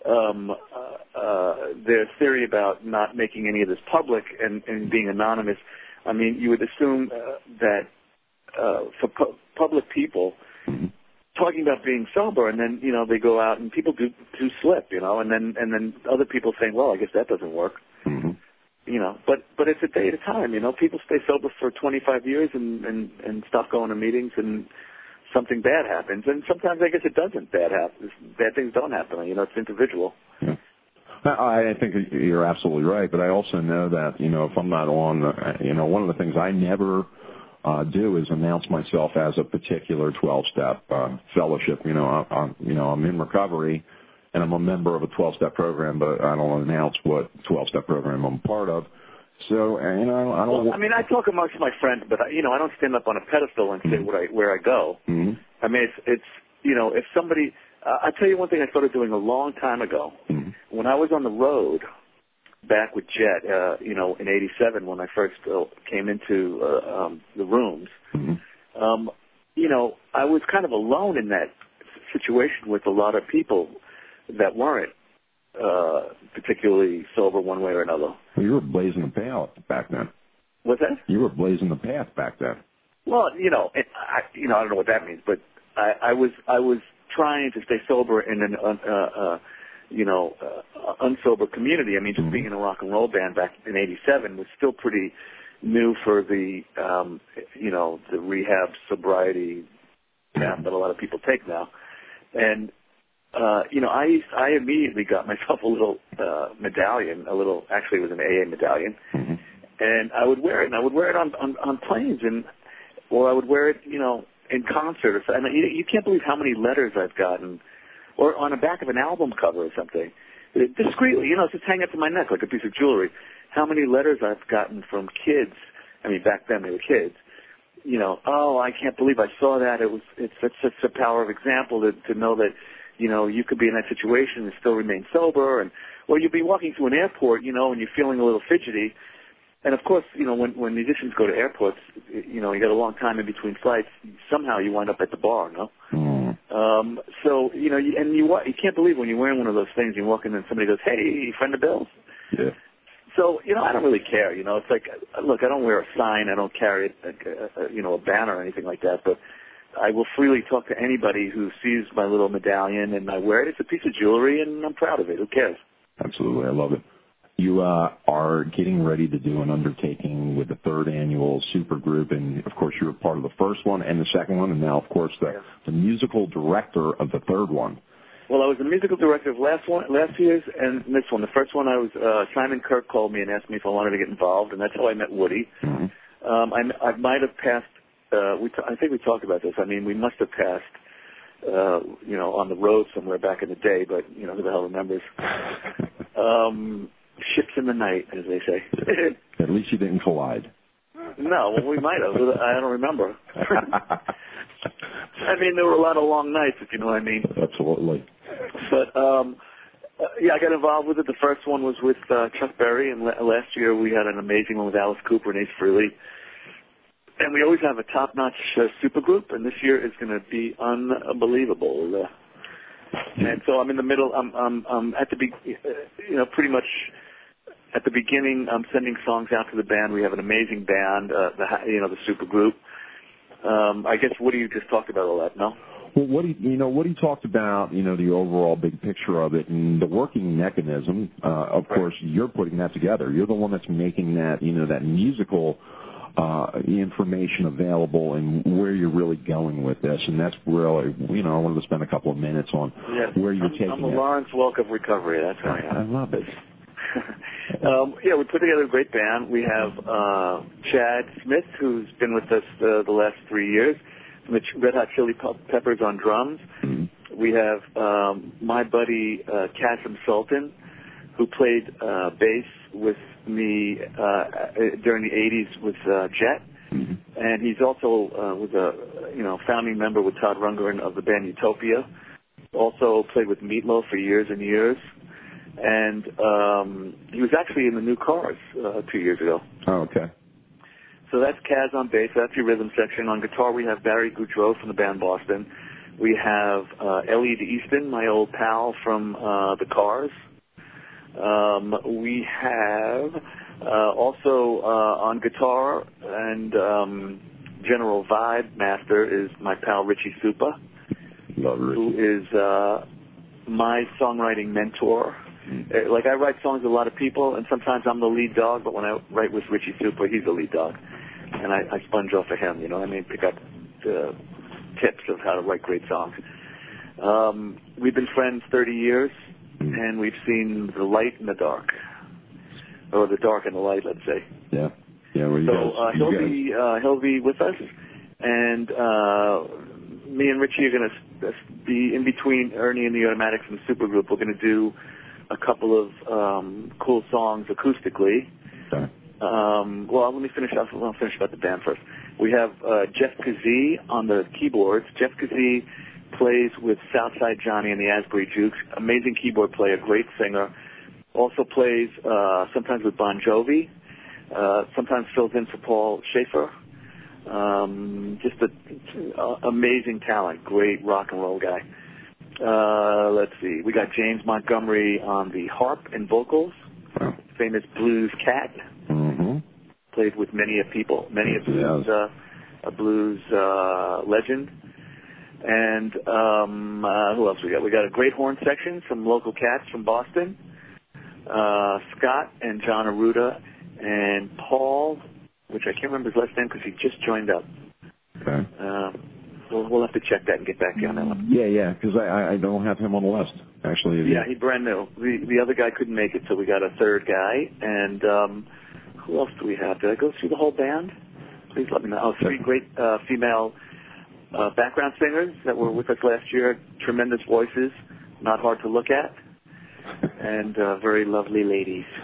their theory about not making any of this public and being anonymous. I mean, you would assume that for public people, mm-hmm. talking about being sober, and then, you know, they go out and people do slip, you know, and then other people saying, well, I guess that doesn't work. Mm-hmm. You know, but it's a day at a time, you know. People stay sober for 25 years and stop going to meetings, and something bad happens. And sometimes I guess it doesn't bad things don't happen, you know, it's individual. Yeah. I think you're absolutely right, but I also know that, you know, if I'm not on, you know, one of the things I never do is announce myself as a particular 12-step fellowship. You know, I'm in recovery, and I'm a member of a 12-step program, but I don't announce what 12-step program I'm part of. So, you know, I don't. Well, I mean, I talk amongst my friends, but you know, I don't stand up on a pedestal and say mm-hmm. where I go. Mm-hmm. I mean, it's you know, if somebody, I'll tell you one thing I started doing a long time ago. Mm-hmm. When I was on the road, back with Jet, you know, in '87 when I first came into the rooms, mm-hmm. You know, I was kind of alone in that situation with a lot of people that weren't particularly sober one way or another. Well, you were blazing the path back then. What's that? You were blazing the path back then. Well, you know, I don't know what that means, but I was trying to stay sober in an unsober community. I mean, just mm-hmm. being in a rock and roll band back in '87 was still pretty new for the you know, the rehab sobriety path that a lot of people take now, and. You know, I immediately got myself a little medallion, actually it was an AA medallion, mm-hmm. and I would wear it, and I would wear it on planes, or I would wear it, you know, in concert. And you can't believe how many letters I've gotten, or on the back of an album cover or something, discreetly, you know, just hang up to my neck like a piece of jewelry. How many letters I've gotten from kids, I mean, back then they were kids, oh, I can't believe I saw that. It's such a power of example to know that, you could be in that situation and still remain sober. Or you'll be walking through an airport, and you're feeling a little fidgety. And of course, when musicians go to airports, you got a long time in between flights. Somehow you wind up at the bar, no? So you can't believe when you're wearing one of those things, you walk in and somebody goes, "Hey, friend of Bill's." Yeah. So I don't really care. It's like, look, I don't wear a sign, I don't carry a banner or anything like that, but I will freely talk to anybody who sees my little medallion and I wear it. It's a piece of jewelry, and I'm proud of it. Who cares? Absolutely, I love it. You are getting ready to do an undertaking with the third annual Supergroup, and of course you were part of the first one and the second one, and now of course the musical director of the third one. Well, I was the musical director of last year's and this one. The first one, I was Simon Kirk called me and asked me if I wanted to get involved, and that's how I met Woody. Mm-hmm. I might have passed. I think we talked about this. I mean, we must have passed, on the road somewhere back in the day, but who the hell remembers? Ships in the night, as they say. At least you didn't collide. No, well, we might have. I don't remember. I mean, there were a lot of long nights, if you know what I mean. Absolutely. But, I got involved with it. The first one was with Chuck Berry, and last year we had an amazing one with Alice Cooper and Ace Frehley. And we always have a top-notch supergroup, and this year is going to be unbelievable. And so I'm in the middle. I'm at the pretty much at the beginning. I'm sending songs out to the band. We have an amazing band, the supergroup. I guess Woody just talked about all that, no? Well, Woody talked about the overall big picture of it and the working mechanism. Of course, you're putting that together. You're the one that's making that that musical information available and where you're really going with this, and that's really I wanted to spend a couple of minutes on where you're taking it. I'm a Lawrence Welk of recovery. That's how I am. I love it. We put together a great band. We have Chad Smith, who's been with us the last 3 years, from the Red Hot Chili Peppers on drums. Mm-hmm. We have my buddy Kasim Sultan, who played bass with me during the 80s with Jet. Mm-hmm. And he's also was a founding member with Todd Rundgren of the band Utopia. Also played with Meatloaf for years and years. And he was actually in the New Cars 2 years ago. Oh, okay. So that's Kaz on bass. That's your rhythm section. On guitar, we have Barry Goudreau from the band Boston. We have Elliot Easton, my old pal from the Cars. We have also on guitar and general vibe master is my pal Richie Supa, who is my songwriting mentor. Like, I write songs with a lot of people, and sometimes I'm the lead dog, but when I write with Richie Supa, he's the lead dog. And I sponge off of him, pick up the tips of how to write great songs. We've been friends 30 years, and we've seen the light and the dark. Or the dark and the light, let's say. Yeah. Yeah, well, he'll be with us, and me and Richie are going to be in between Ernie and the Automatics and the Supergroup. We're going to do a couple of cool songs acoustically. Okay. Let me finish off. I'll finish about the band first. We have Jeff Kazee on the keyboards. Jeff Kazee plays with Southside Johnny and the Asbury Jukes. Amazing keyboard player, great singer. Also plays sometimes with Bon Jovi. Sometimes fills in for Paul Schaefer. Just an amazing talent, great rock and roll guy. Let's see. We got James Montgomery on the harp and vocals. Famous blues cat. Mm-hmm. Played with many a blues legend. And who else we got? We got a great horn section, some local cats from Boston. Scott and John Arruda and Paul, which I can't remember his last name because he just joined up. Okay. We'll have to check that and get back to you on that one. Yeah, because I don't have him on the list, actually. Yeah, he's brand new. The other guy couldn't make it, so we got a third guy. And who else do we have? Did I go through the whole band? Please let me know. Oh, 3 great female background singers that were with us last year. Tremendous voices, not hard to look at, and very lovely ladies.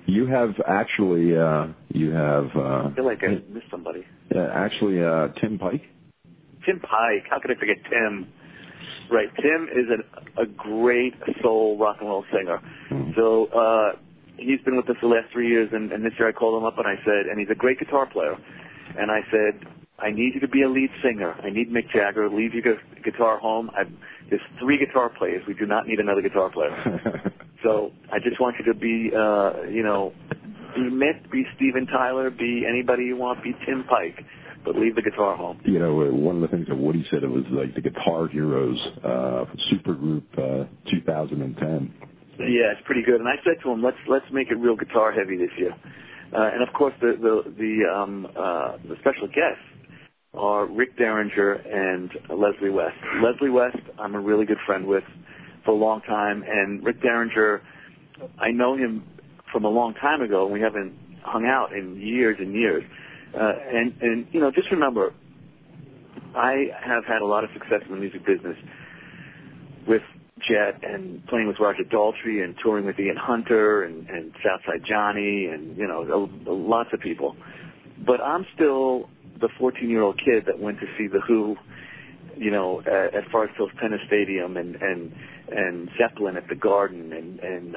You have actually, I feel like I missed somebody. Actually, Tim Pike. Tim Pike. How could I forget Tim? Right. Tim is a great soul rock and roll singer. Mm-hmm. So he's been with us the last 3 years, and this year I called him up and I said, and he's a great guitar player, and I said, I need you to be a lead singer. I need Mick Jagger. Leave your guitar home. There's 3 guitar players. We do not need another guitar player. So I just want you to be, be Mick, be Steven Tyler, be anybody you want, be Tim Pike, but leave the guitar home. One of the things that Woody said, it was like the Guitar Heroes Supergroup 2010. Yeah, it's pretty good. And I said to him, let's make it real guitar heavy this year. And of course, the special guests are Rick Derringer and Leslie West. Leslie West, I'm a really good friend with for a long time, and Rick Derringer, I know him from a long time ago, and we haven't hung out in years and years. And just remember, I have had a lot of success in the music business with Jet and playing with Roger Daltrey and touring with Ian Hunter and Southside Johnny and, lots of people. But I'm still the 14-year-old kid that went to see The Who, at Forest Hills Tennis Stadium and Zeppelin at the Garden and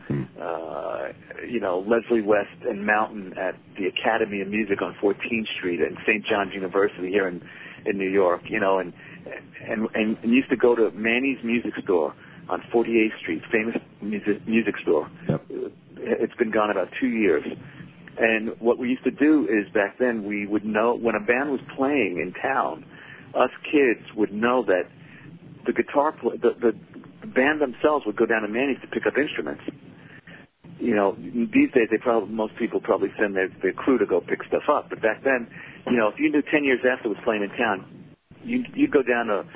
Leslie West and Mountain at the Academy of Music on 14th Street and St. John's University here in New York, and used to go to Manny's Music Store on 48th Street, famous music store. Yep. It's been gone about 2 years. And what we used to do is back then we would know when a band was playing in town, us kids would know that the the band themselves would go down to Manny's to pick up instruments. These days most people probably send their crew to go pick stuff up. But back then, if you knew 10 years after it was playing in town, you'd go down to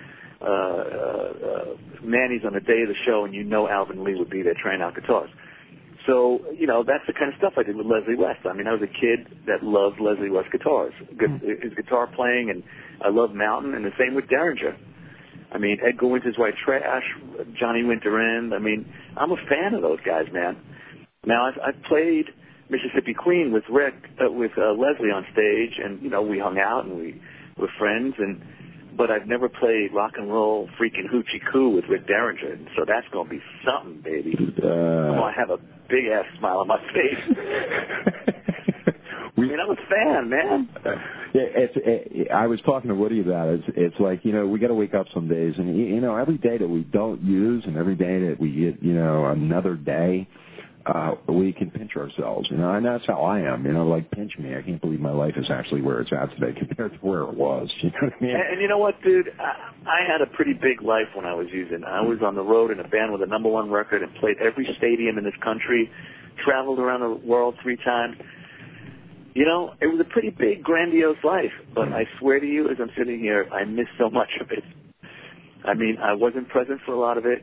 Manny's on the day of the show, and Alvin Lee would be there trying out guitars. So, that's the kind of stuff I did with Leslie West. I mean, I was a kid that loved Leslie West guitars, his guitar playing, and I loved Mountain, and the same with Derringer. I mean, Edgar Winter's White Trash, Johnny Winter End. I mean, I'm a fan of those guys, man. Now, I've played Mississippi Queen with Rick, with Leslie on stage, and, we hung out and we were friends, but I've never played rock and roll freaking hoochie coo with Rick Derringer, and so that's going to be something, baby. I have a big ass smile on my face. I'm a fan, man. I was talking to Woody about it. It's like, we got to wake up some days, and every day that we don't use, and every day that we get, another day, we can pinch ourselves, and that's how I am, like pinch me. I can't believe my life is actually where it's at today compared to where it was. You know what I mean? And you know what, dude? I had a pretty big life when I was using. I was on the road in a band with a #1 record and played every stadium in this country, traveled around the world 3 times. It was a pretty big, grandiose life, but I swear to you, as I'm sitting here, I miss so much of it. I mean, I wasn't present for a lot of it.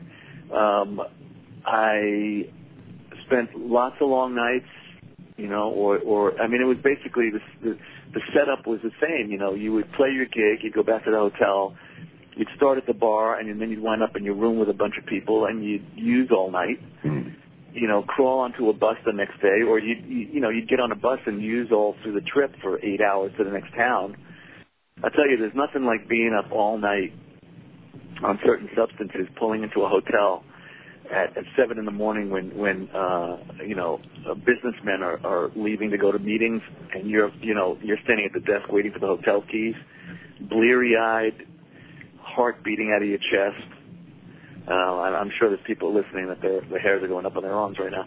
I spent lots of long nights, it was basically the setup was the same. You would play your gig, you'd go back to the hotel, you'd start at the bar, and then you'd wind up in your room with a bunch of people, and you'd use all night. Crawl onto a bus the next day, or you'd get on a bus and use all through the trip for 8 hours to the next town. I tell you, there's nothing like being up all night on certain substances, pulling into a hotel at 7 in the morning when businessmen are leaving to go to meetings, and you're standing at the desk waiting for the hotel keys, bleary-eyed, heart beating out of your chest. I'm sure there's people listening that their hairs are going up on their arms right now.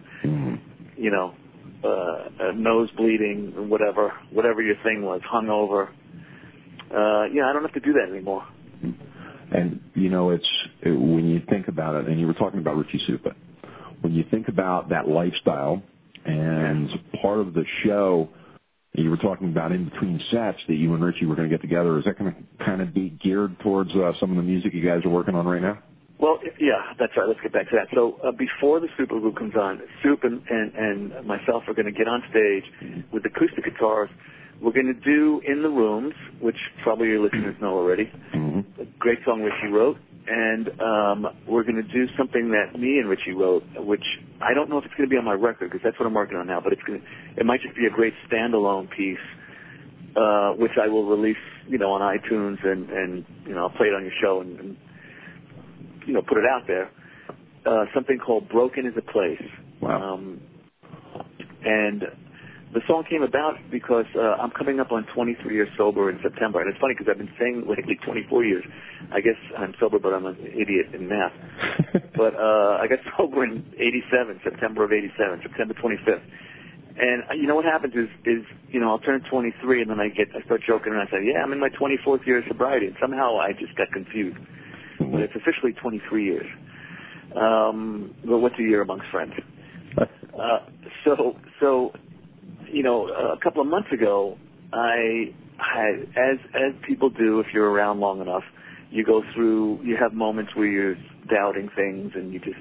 Nose bleeding, whatever your thing was, hungover. I don't have to do that anymore. And, it's when you think about it, and you were talking about Richie Supa, when you think about that lifestyle, and part of the show, you were talking about in between sets that you and Richie were going to get together, is that going to kind of be geared towards some of the music you guys are working on right now? Well, yeah, that's right. Let's get back to that. So before the Supergroup comes on, Soup and myself are going to get on stage with acoustic guitars. We're going to do In the Rooms, which probably your listeners know already. A great song Richie wrote, and we're going to do something that me and Richie wrote, which I don't know if it's going to be on my record because that's what I'm working on now. But it might just be a great standalone piece, which I will release, on iTunes and I'll play it on your show and put it out there. Something called "Broken Is a Place." Wow. And the song came about because I'm coming up on 23 years sober in September. And it's funny because I've been saying lately 24 years. I guess I'm sober, but I'm an idiot in math. But I got sober in 87, September of 87, September 25th. And what happens is I'll turn 23 and then I start joking and I say, yeah, I'm in my 24th year of sobriety. And somehow I just got confused. But it's officially 23 years. But what's a year amongst friends? So a couple of months ago, I had, as people do if you're around long enough, you have moments where you're doubting things and you just,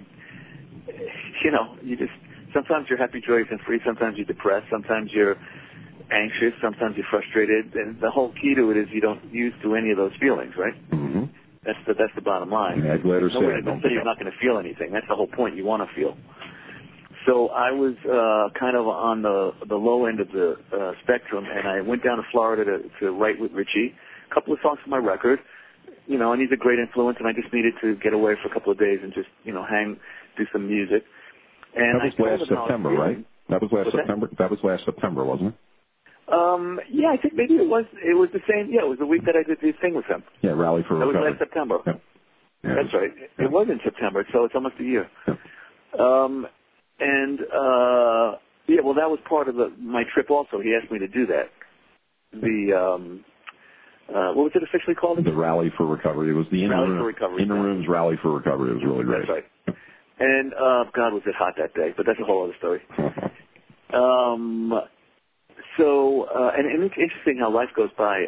sometimes you're happy, joyous, and free, sometimes you're depressed, sometimes you're anxious, sometimes you're frustrated, and the whole key to it is you don't use to any of those feelings, right? Mm-hmm. That's the bottom line. Yeah, glad no way to say you're not going to feel anything. That's the whole point. You want to feel. So I was kind of on the low end of the spectrum, and I went down to Florida to write with Richie. A couple of songs for my record, and he's a great influence, and I just needed to get away for a couple of days and just, do some music. And that was last September, right? That was last September. That was last September, wasn't it? Yeah, I think maybe it was the same. Yeah, it was the week that I did the thing with him. Yeah, Rally for Recovery. That was last September. Yeah. Yeah, that's right. Yeah. It was in September, so it's almost a year. Yeah. Well, that was part of my trip also. He asked me to do that. What was it officially called? The Rally for Recovery. It was the Rally for Recovery. Inner Rooms Rally for Recovery. It was really great. That's right. And, God, was it hot that day, but that's a whole other story. And it's interesting how life goes by.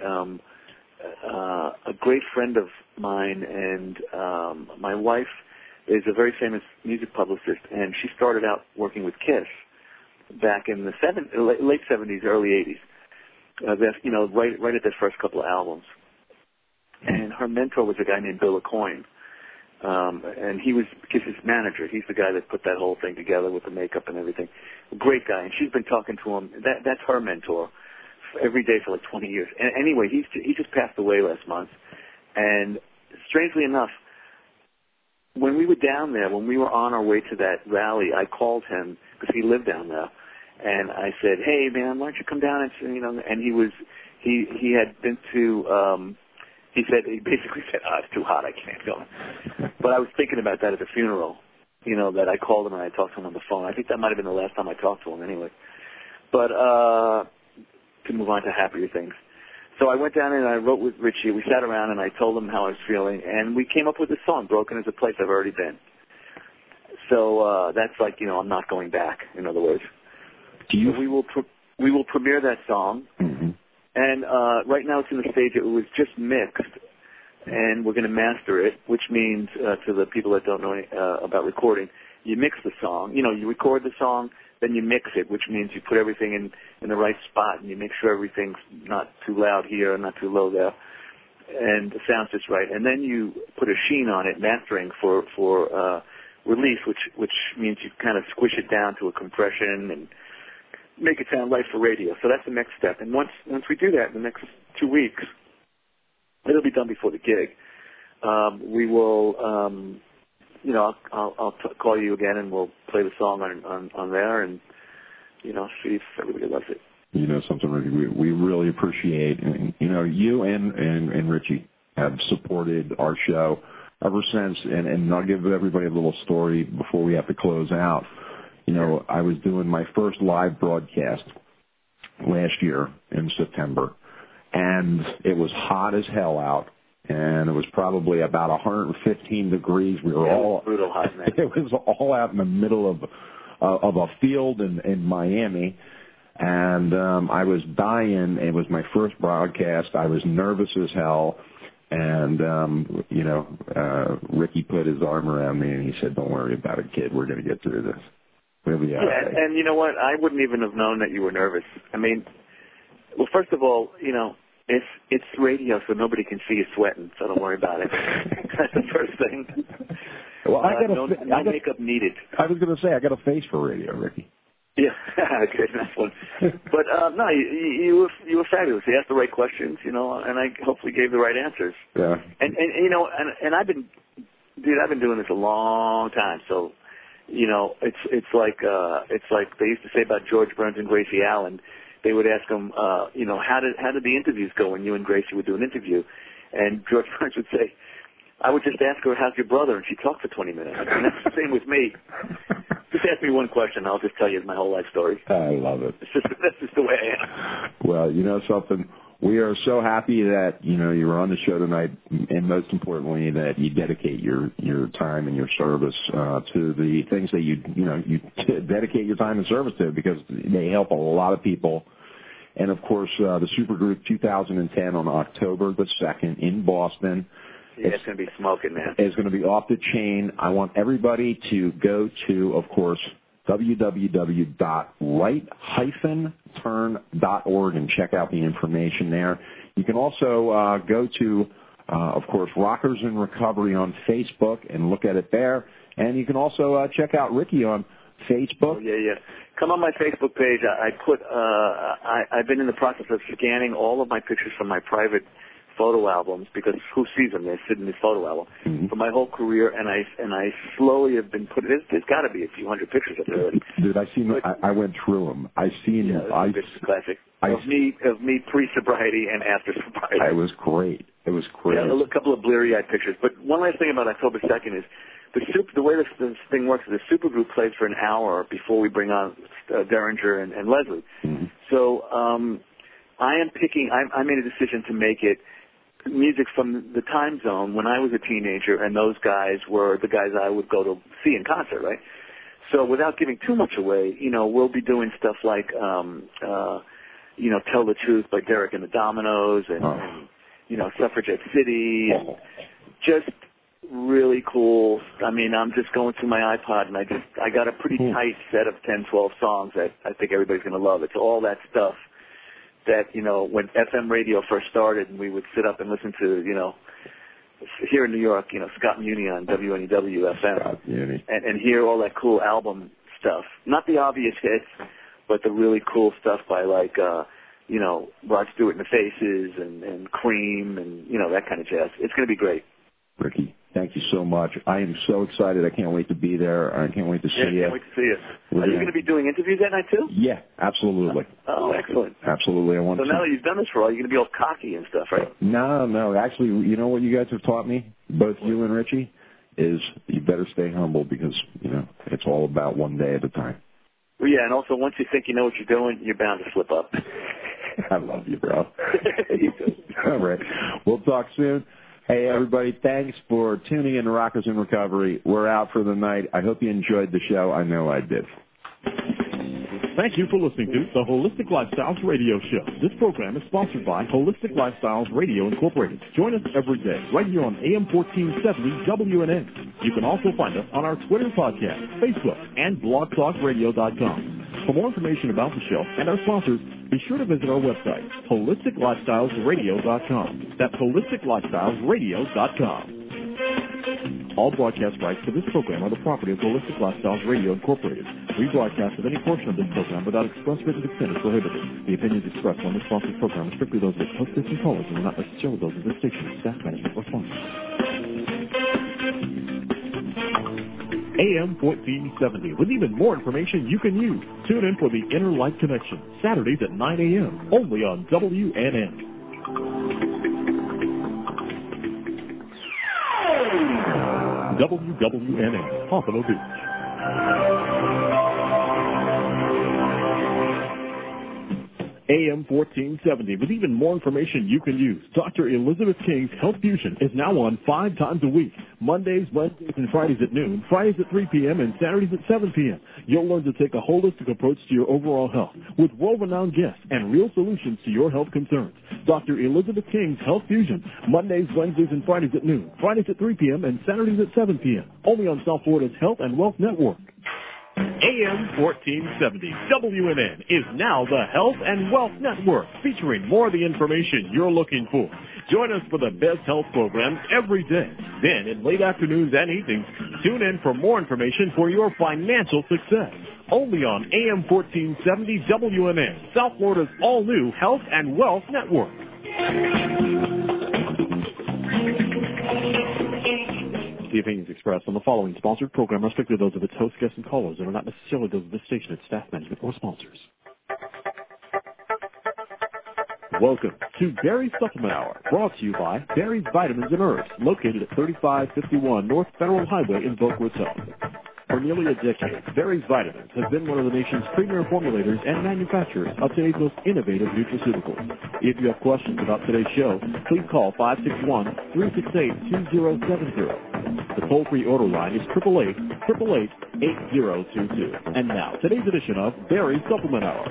A great friend of mine and my wife is a very famous music publicist, and she started out working with Kiss back in the late 70s, early 80s. Right at their first couple of albums. And her mentor was a guy named Bill Aucoin. And he was Kiss's manager. He's the guy that put that whole thing together with the makeup and everything. Great guy. And she's been talking to him. That's her mentor every day for like 20 years. And anyway, he just passed away last month. And strangely enough, when we were down there, when we were on our way to that rally, I called him because he lived down there. And I said, hey, man, why don't you come down and he had been to, he basically said, it's too hot, I can't go. But I was thinking about that at the funeral, that I called him and I talked to him on the phone. I think that might have been the last time I talked to him anyway. But to move on to happier things. So I went down and I wrote with Richie. We sat around and I told him how I was feeling, and we came up with this song, Broken Is a Place I've Already Been. So that's like, I'm not going back, in other words. So we will premiere that song. Mm-hmm. And right now it's in the stage, it was just mixed, and we're going to master it, which means to the people that don't know about recording, you mix the song. You record the song, then you mix it, which means you put everything in the right spot, and you make sure everything's not too loud here and not too low there, and the sound's just right. And then you put a sheen on it, mastering for release, which means you kind of squish it down to a compression and make it sound right for radio. So that's the next step. And once we do that in the next 2 weeks, it'll be done before the gig. We will, I'll call you again and we'll play the song on there and, see if everybody loves it. Something we really appreciate. And, you and Richie have supported our show ever since. And I'll give everybody a little story before we have to close out. I was doing my first live broadcast last year in September, and it was hot as hell out, and it was probably about 115 degrees. We were all brutal hot, man. It was all out in the middle of a field in Miami, and I was dying. It was my first broadcast. I was nervous as hell. And, Ricky put his arm around me and he said, don't worry about it, kid. We're going to get through this. And you know what? I wouldn't even have known that you were nervous. I mean, well, first of all, it's radio, so nobody can see you sweating, so don't worry about it. That's the first thing. Well, no makeup needed. I was going to say, I got a face for radio, Ricky. Yeah, okay, nice one. But no, you were fabulous. You asked the right questions, and I hopefully gave the right answers. Yeah. And I've been doing this a long time, so it's like they used to say about George Burns and Gracie Allen. They would ask them, how did the interviews go when you and Gracie would do an interview? And George Burns would say, I would just ask her, how's your brother? And she'd talk for 20 minutes. And that's the same with me. Just ask me one question, I'll just tell you my whole life story. I love it. That's just the way I am. Well, you know something? We are so happy that, you were on the show tonight, and most importantly, that you dedicate your time and your service to the things that you dedicate your time and service to, because they help a lot of people. And, of course, the Supergroup 2010 on October the 2nd in Boston. Yeah, it's going to be smoking, man. It's going to be off the chain. I want everybody to go to, of course, www.right-turn.org and check out the information there. You can also go to, of course, Rockers in Recovery on Facebook and look at it there. And you can also check out Ricky on Facebook. Oh, yeah. Come on my Facebook page. I've been in the process of scanning all of my pictures from my private photo albums, because who sees them? They sit in this photo album for my whole career, and I slowly have been putting. There's got to be a few hundred pictures of it. Dude, I went through them. It's classic of me pre-sobriety and after sobriety. It was great. Yeah, a couple of bleary-eyed pictures. But one last thing about October 2nd is the way this thing works is the supergroup plays for an hour before we bring on Derringer and Leslie. Mm-hmm. So I made a decision to make it music from the time zone when I was a teenager, and those guys were the guys I would go to see in concert, right? So without giving too much away, we'll be doing stuff like, Tell the Truth by Derek and the Dominoes and Suffragette City, and just really cool. I mean, I'm just going through my iPod, and I got a pretty tight set of 10, 12 songs that I think everybody's going to love. It's all that stuff that, when FM radio first started, and we would sit up and listen to, here in New York, Scott Muni on WNEW FM, and hear all that cool album stuff. Not the obvious hits, but the really cool stuff by Rod Stewart and the Faces and Cream and, that kind of jazz. It's going to be great. Ricky, thank you so much. I am so excited. I can't wait to be there. I can't wait to see you. I can't wait to see you. Are you going to be doing interviews that night too? Yeah, absolutely. Oh, excellent. Absolutely. So now that you've done this for a while, you're going to be all cocky and stuff, right? No. Actually, you know what you guys have taught me, both you and Richie, is you better stay humble, because, it's all about one day at a time. Well, yeah, and also once you think you know what you're doing, you're bound to slip up. I love you, bro. You too. All right. We'll talk soon. Hey, everybody, thanks for tuning in to Rockers in Recovery. We're out for the night. I hope you enjoyed the show. I know I did. Thank you for listening to the Holistic Lifestyles Radio Show. This program is sponsored by Holistic Lifestyles Radio Incorporated. Join us every day right here on AM 1470 WNN. You can also find us on our Twitter podcast, Facebook, and blogtalkradio.com. For more information about the show and our sponsors, be sure to visit our website, holisticlifestylesradio.com. That's holisticlifestylesradio.com. All broadcast rights for this program are the property of Holistic Lifestyles Radio Incorporated. Rebroadcast of any portion of this program without express written consent is prohibited. The opinions expressed on this sponsored program are strictly those of its hostess and callers and are not necessarily those of this station, staff, management, or sponsors. AM 1470, with even more information you can use. Tune in for the Inner Light Connection, Saturdays at 9 a.m., only on WNN. WWNN, Pompano Beach. AM 1470, with even more information you can use. Dr. Elizabeth King's Health Fusion is now on 5 times a week. Mondays, Wednesdays, and Fridays at noon, Fridays at 3 p.m., and Saturdays at 7 p.m. You'll learn to take a holistic approach to your overall health with world-renowned guests and real solutions to your health concerns. Dr. Elizabeth King's Health Fusion, Mondays, Wednesdays, and Fridays at noon, Fridays at 3 p.m., and Saturdays at 7 p.m. Only on South Florida's Health and Wealth Network. AM 1470 WNN is now the Health and Wealth Network, featuring more of the information you're looking for. Join us for the best health programs every day. Then, in late afternoons and evenings, tune in for more information for your financial success. Only on AM 1470 WNN, South Florida's all-new Health and Wealth Network. The opinions expressed on the following sponsored program are strictly those of its host, guests, and callers and are not necessarily those of the station, its staff, management, or sponsors. Welcome to Barry's Supplement Hour, brought to you by Barry's Vitamins and Herbs, located at 3551 North Federal Highway in Boca Raton. For nearly a decade, Barry's Vitamins has been one of the nation's premier formulators and manufacturers of today's most innovative nutraceuticals. If you have questions about today's show, please call 561-368-2070. The toll-free order line is 888-888-8022. And now, today's edition of Barry's Supplement Hour.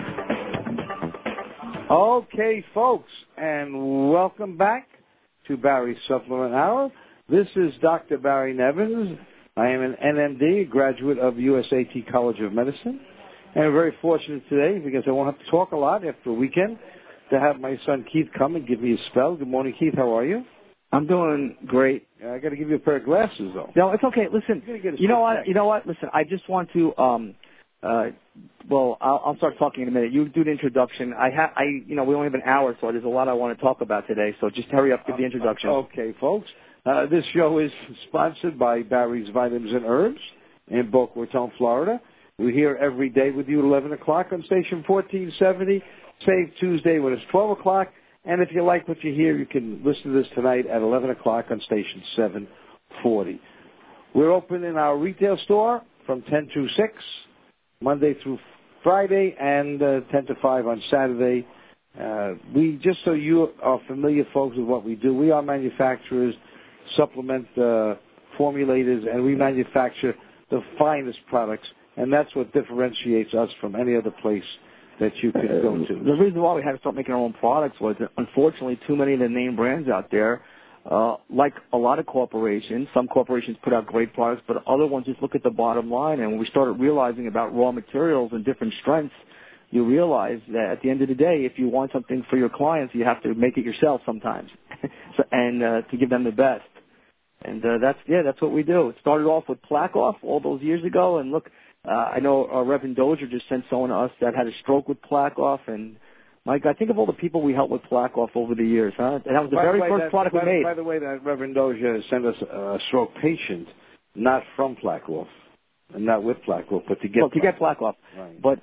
Okay, folks, and welcome back to Barry's Supplement Hour. This is Dr. Barry Nevins. I am an NMD, a graduate of USAT College of Medicine, and I'm very fortunate today because I won't have to talk a lot after a weekend to have my son Keith come and give me a spell. Good morning, Keith. How are you? I'm doing great. I got to give you a pair of glasses, though. No, it's okay. Listen, you know what? Listen, I just want to. I'll start talking in a minute. You do the introduction. We only have an hour, so there's a lot I want to talk about today. So just hurry up, give the introduction. Okay, folks. This show is sponsored by Barry's Vitamins and Herbs in Boca Raton, Florida. We're here every day with you at 11 o'clock on station 1470, save Tuesday when it's 12 o'clock. And if you like what you hear, you can listen to this tonight at 11 o'clock on station 740. We're open in our retail store from 10 to 6, Monday through Friday, and 10 to 5 on Saturday. Just so you are familiar, folks, with what we do, we are manufacturers, supplement formulators, and we manufacture the finest products, and that's what differentiates us from any other place that you can go to. The reason why we had to start making our own products was that, unfortunately, too many of the name brands out there, like a lot of corporations, some corporations put out great products, but other ones just look at the bottom line, and when we started realizing about raw materials and different strengths, you realize that at the end of the day, if you want something for your clients, you have to make it yourself sometimes, to give them the best. And that's what we do. It started off with Plakoff all those years ago, and look, I know Reverend Dozier just sent someone to us that had a stroke with Plakoff, and my God, think of all the people we helped with Plakoff over the years, huh? And that was the very first product we made. By the way, that Reverend Dozier sent us a stroke patient, not from Plakoff, and not with Plakoff, but to get Plakoff. Right. But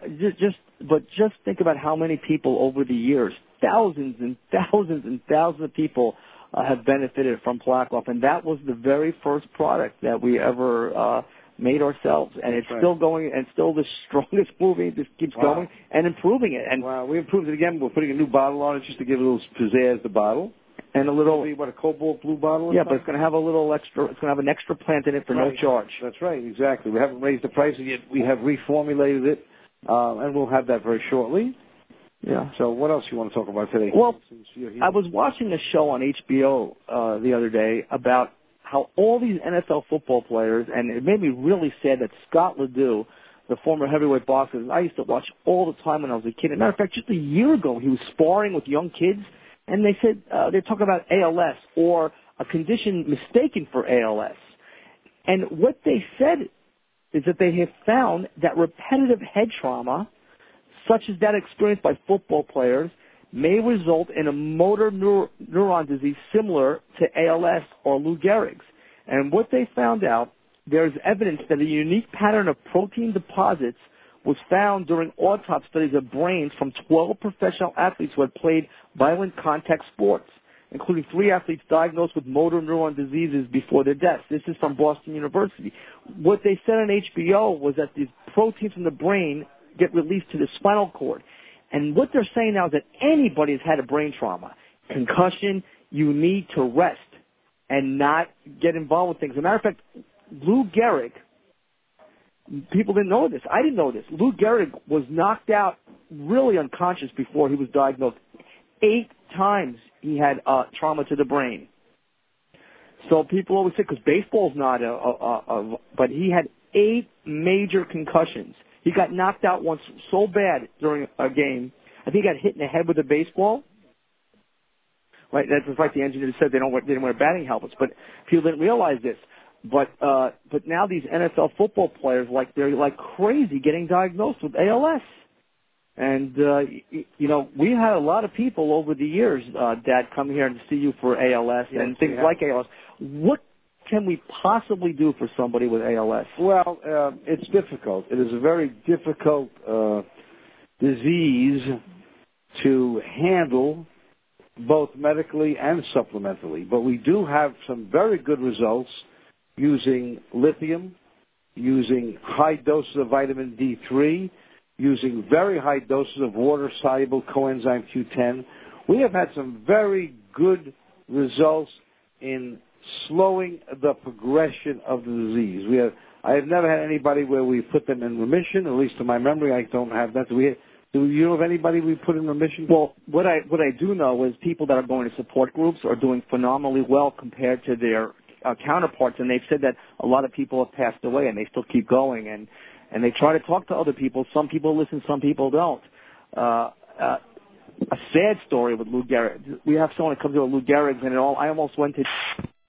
just think about how many people over the years, thousands and thousands and thousands of people have benefited from Plakoff, and that was the very first product that we ever made ourselves, and it's still going, and still the strongest movie. It just keeps going and improving it. And we improved it again. We're putting a new bottle on it just to give it a little pizzazz to the bottle. And a little, a cobalt blue bottle? Yeah, but it's going to have a little extra, it's going to have an extra plant in it for no charge. That's right, exactly. We haven't raised the price yet. We have reformulated it, and we'll have that very shortly. Yeah. So what else you want to talk about today? Well, I was watching a show on HBO the other day about how all these NFL football players, and it made me really sad that Scott Ledoux, the former heavyweight boxer, I used to watch all the time when I was a kid. As a matter of fact, just a year ago, he was sparring with young kids, and they said they're talking about ALS or a condition mistaken for ALS. And what they said is that they have found that repetitive head trauma, such as that experienced by football players, may result in a motor neuron disease similar to ALS or Lou Gehrig's. And what they found out, there's evidence that a unique pattern of protein deposits was found during autopsy studies of brains from 12 professional athletes who had played violent contact sports, including 3 athletes diagnosed with motor neuron diseases before their deaths. This is from Boston University. What they said on HBO was that these proteins from the brain get released to the spinal cord. And what they're saying now is that anybody who's had a brain trauma, concussion, you need to rest and not get involved with things. As a matter of fact, Lou Gehrig, people didn't know this. I didn't know this. Lou Gehrig was knocked out really unconscious before he was diagnosed. 8 times he had trauma to the brain. So people always say, because baseball's not but he had 8 major concussions. He got knocked out once so bad during a game. I think he got hit in the head with a baseball. Right, that's just like the engineer said. They didn't wear batting helmets, but people didn't realize this. But now these NFL football players, they're like crazy getting diagnosed with ALS. And we had a lot of people over the years, Dad, come here and see you for ALS and things like ALS. What can we possibly do for somebody with ALS? Well, it's difficult. It is a very difficult disease to handle, both medically and supplementally. But we do have some very good results using lithium, using high doses of vitamin D3, using very high doses of water-soluble coenzyme Q10. We have had some very good results in slowing the progression of the disease. I have never had anybody where we put them in remission, at least to my memory. I don't have that. Do you know of anybody we put in remission? Well, what I do know is people that are going to support groups are doing phenomenally well compared to their counterparts, and they've said that a lot of people have passed away, and they still keep going, and they try to talk to other people. Some people listen, some people don't. A sad story with Lou Gehrig. We have someone that comes over, Lou Gehrig, and I almost went to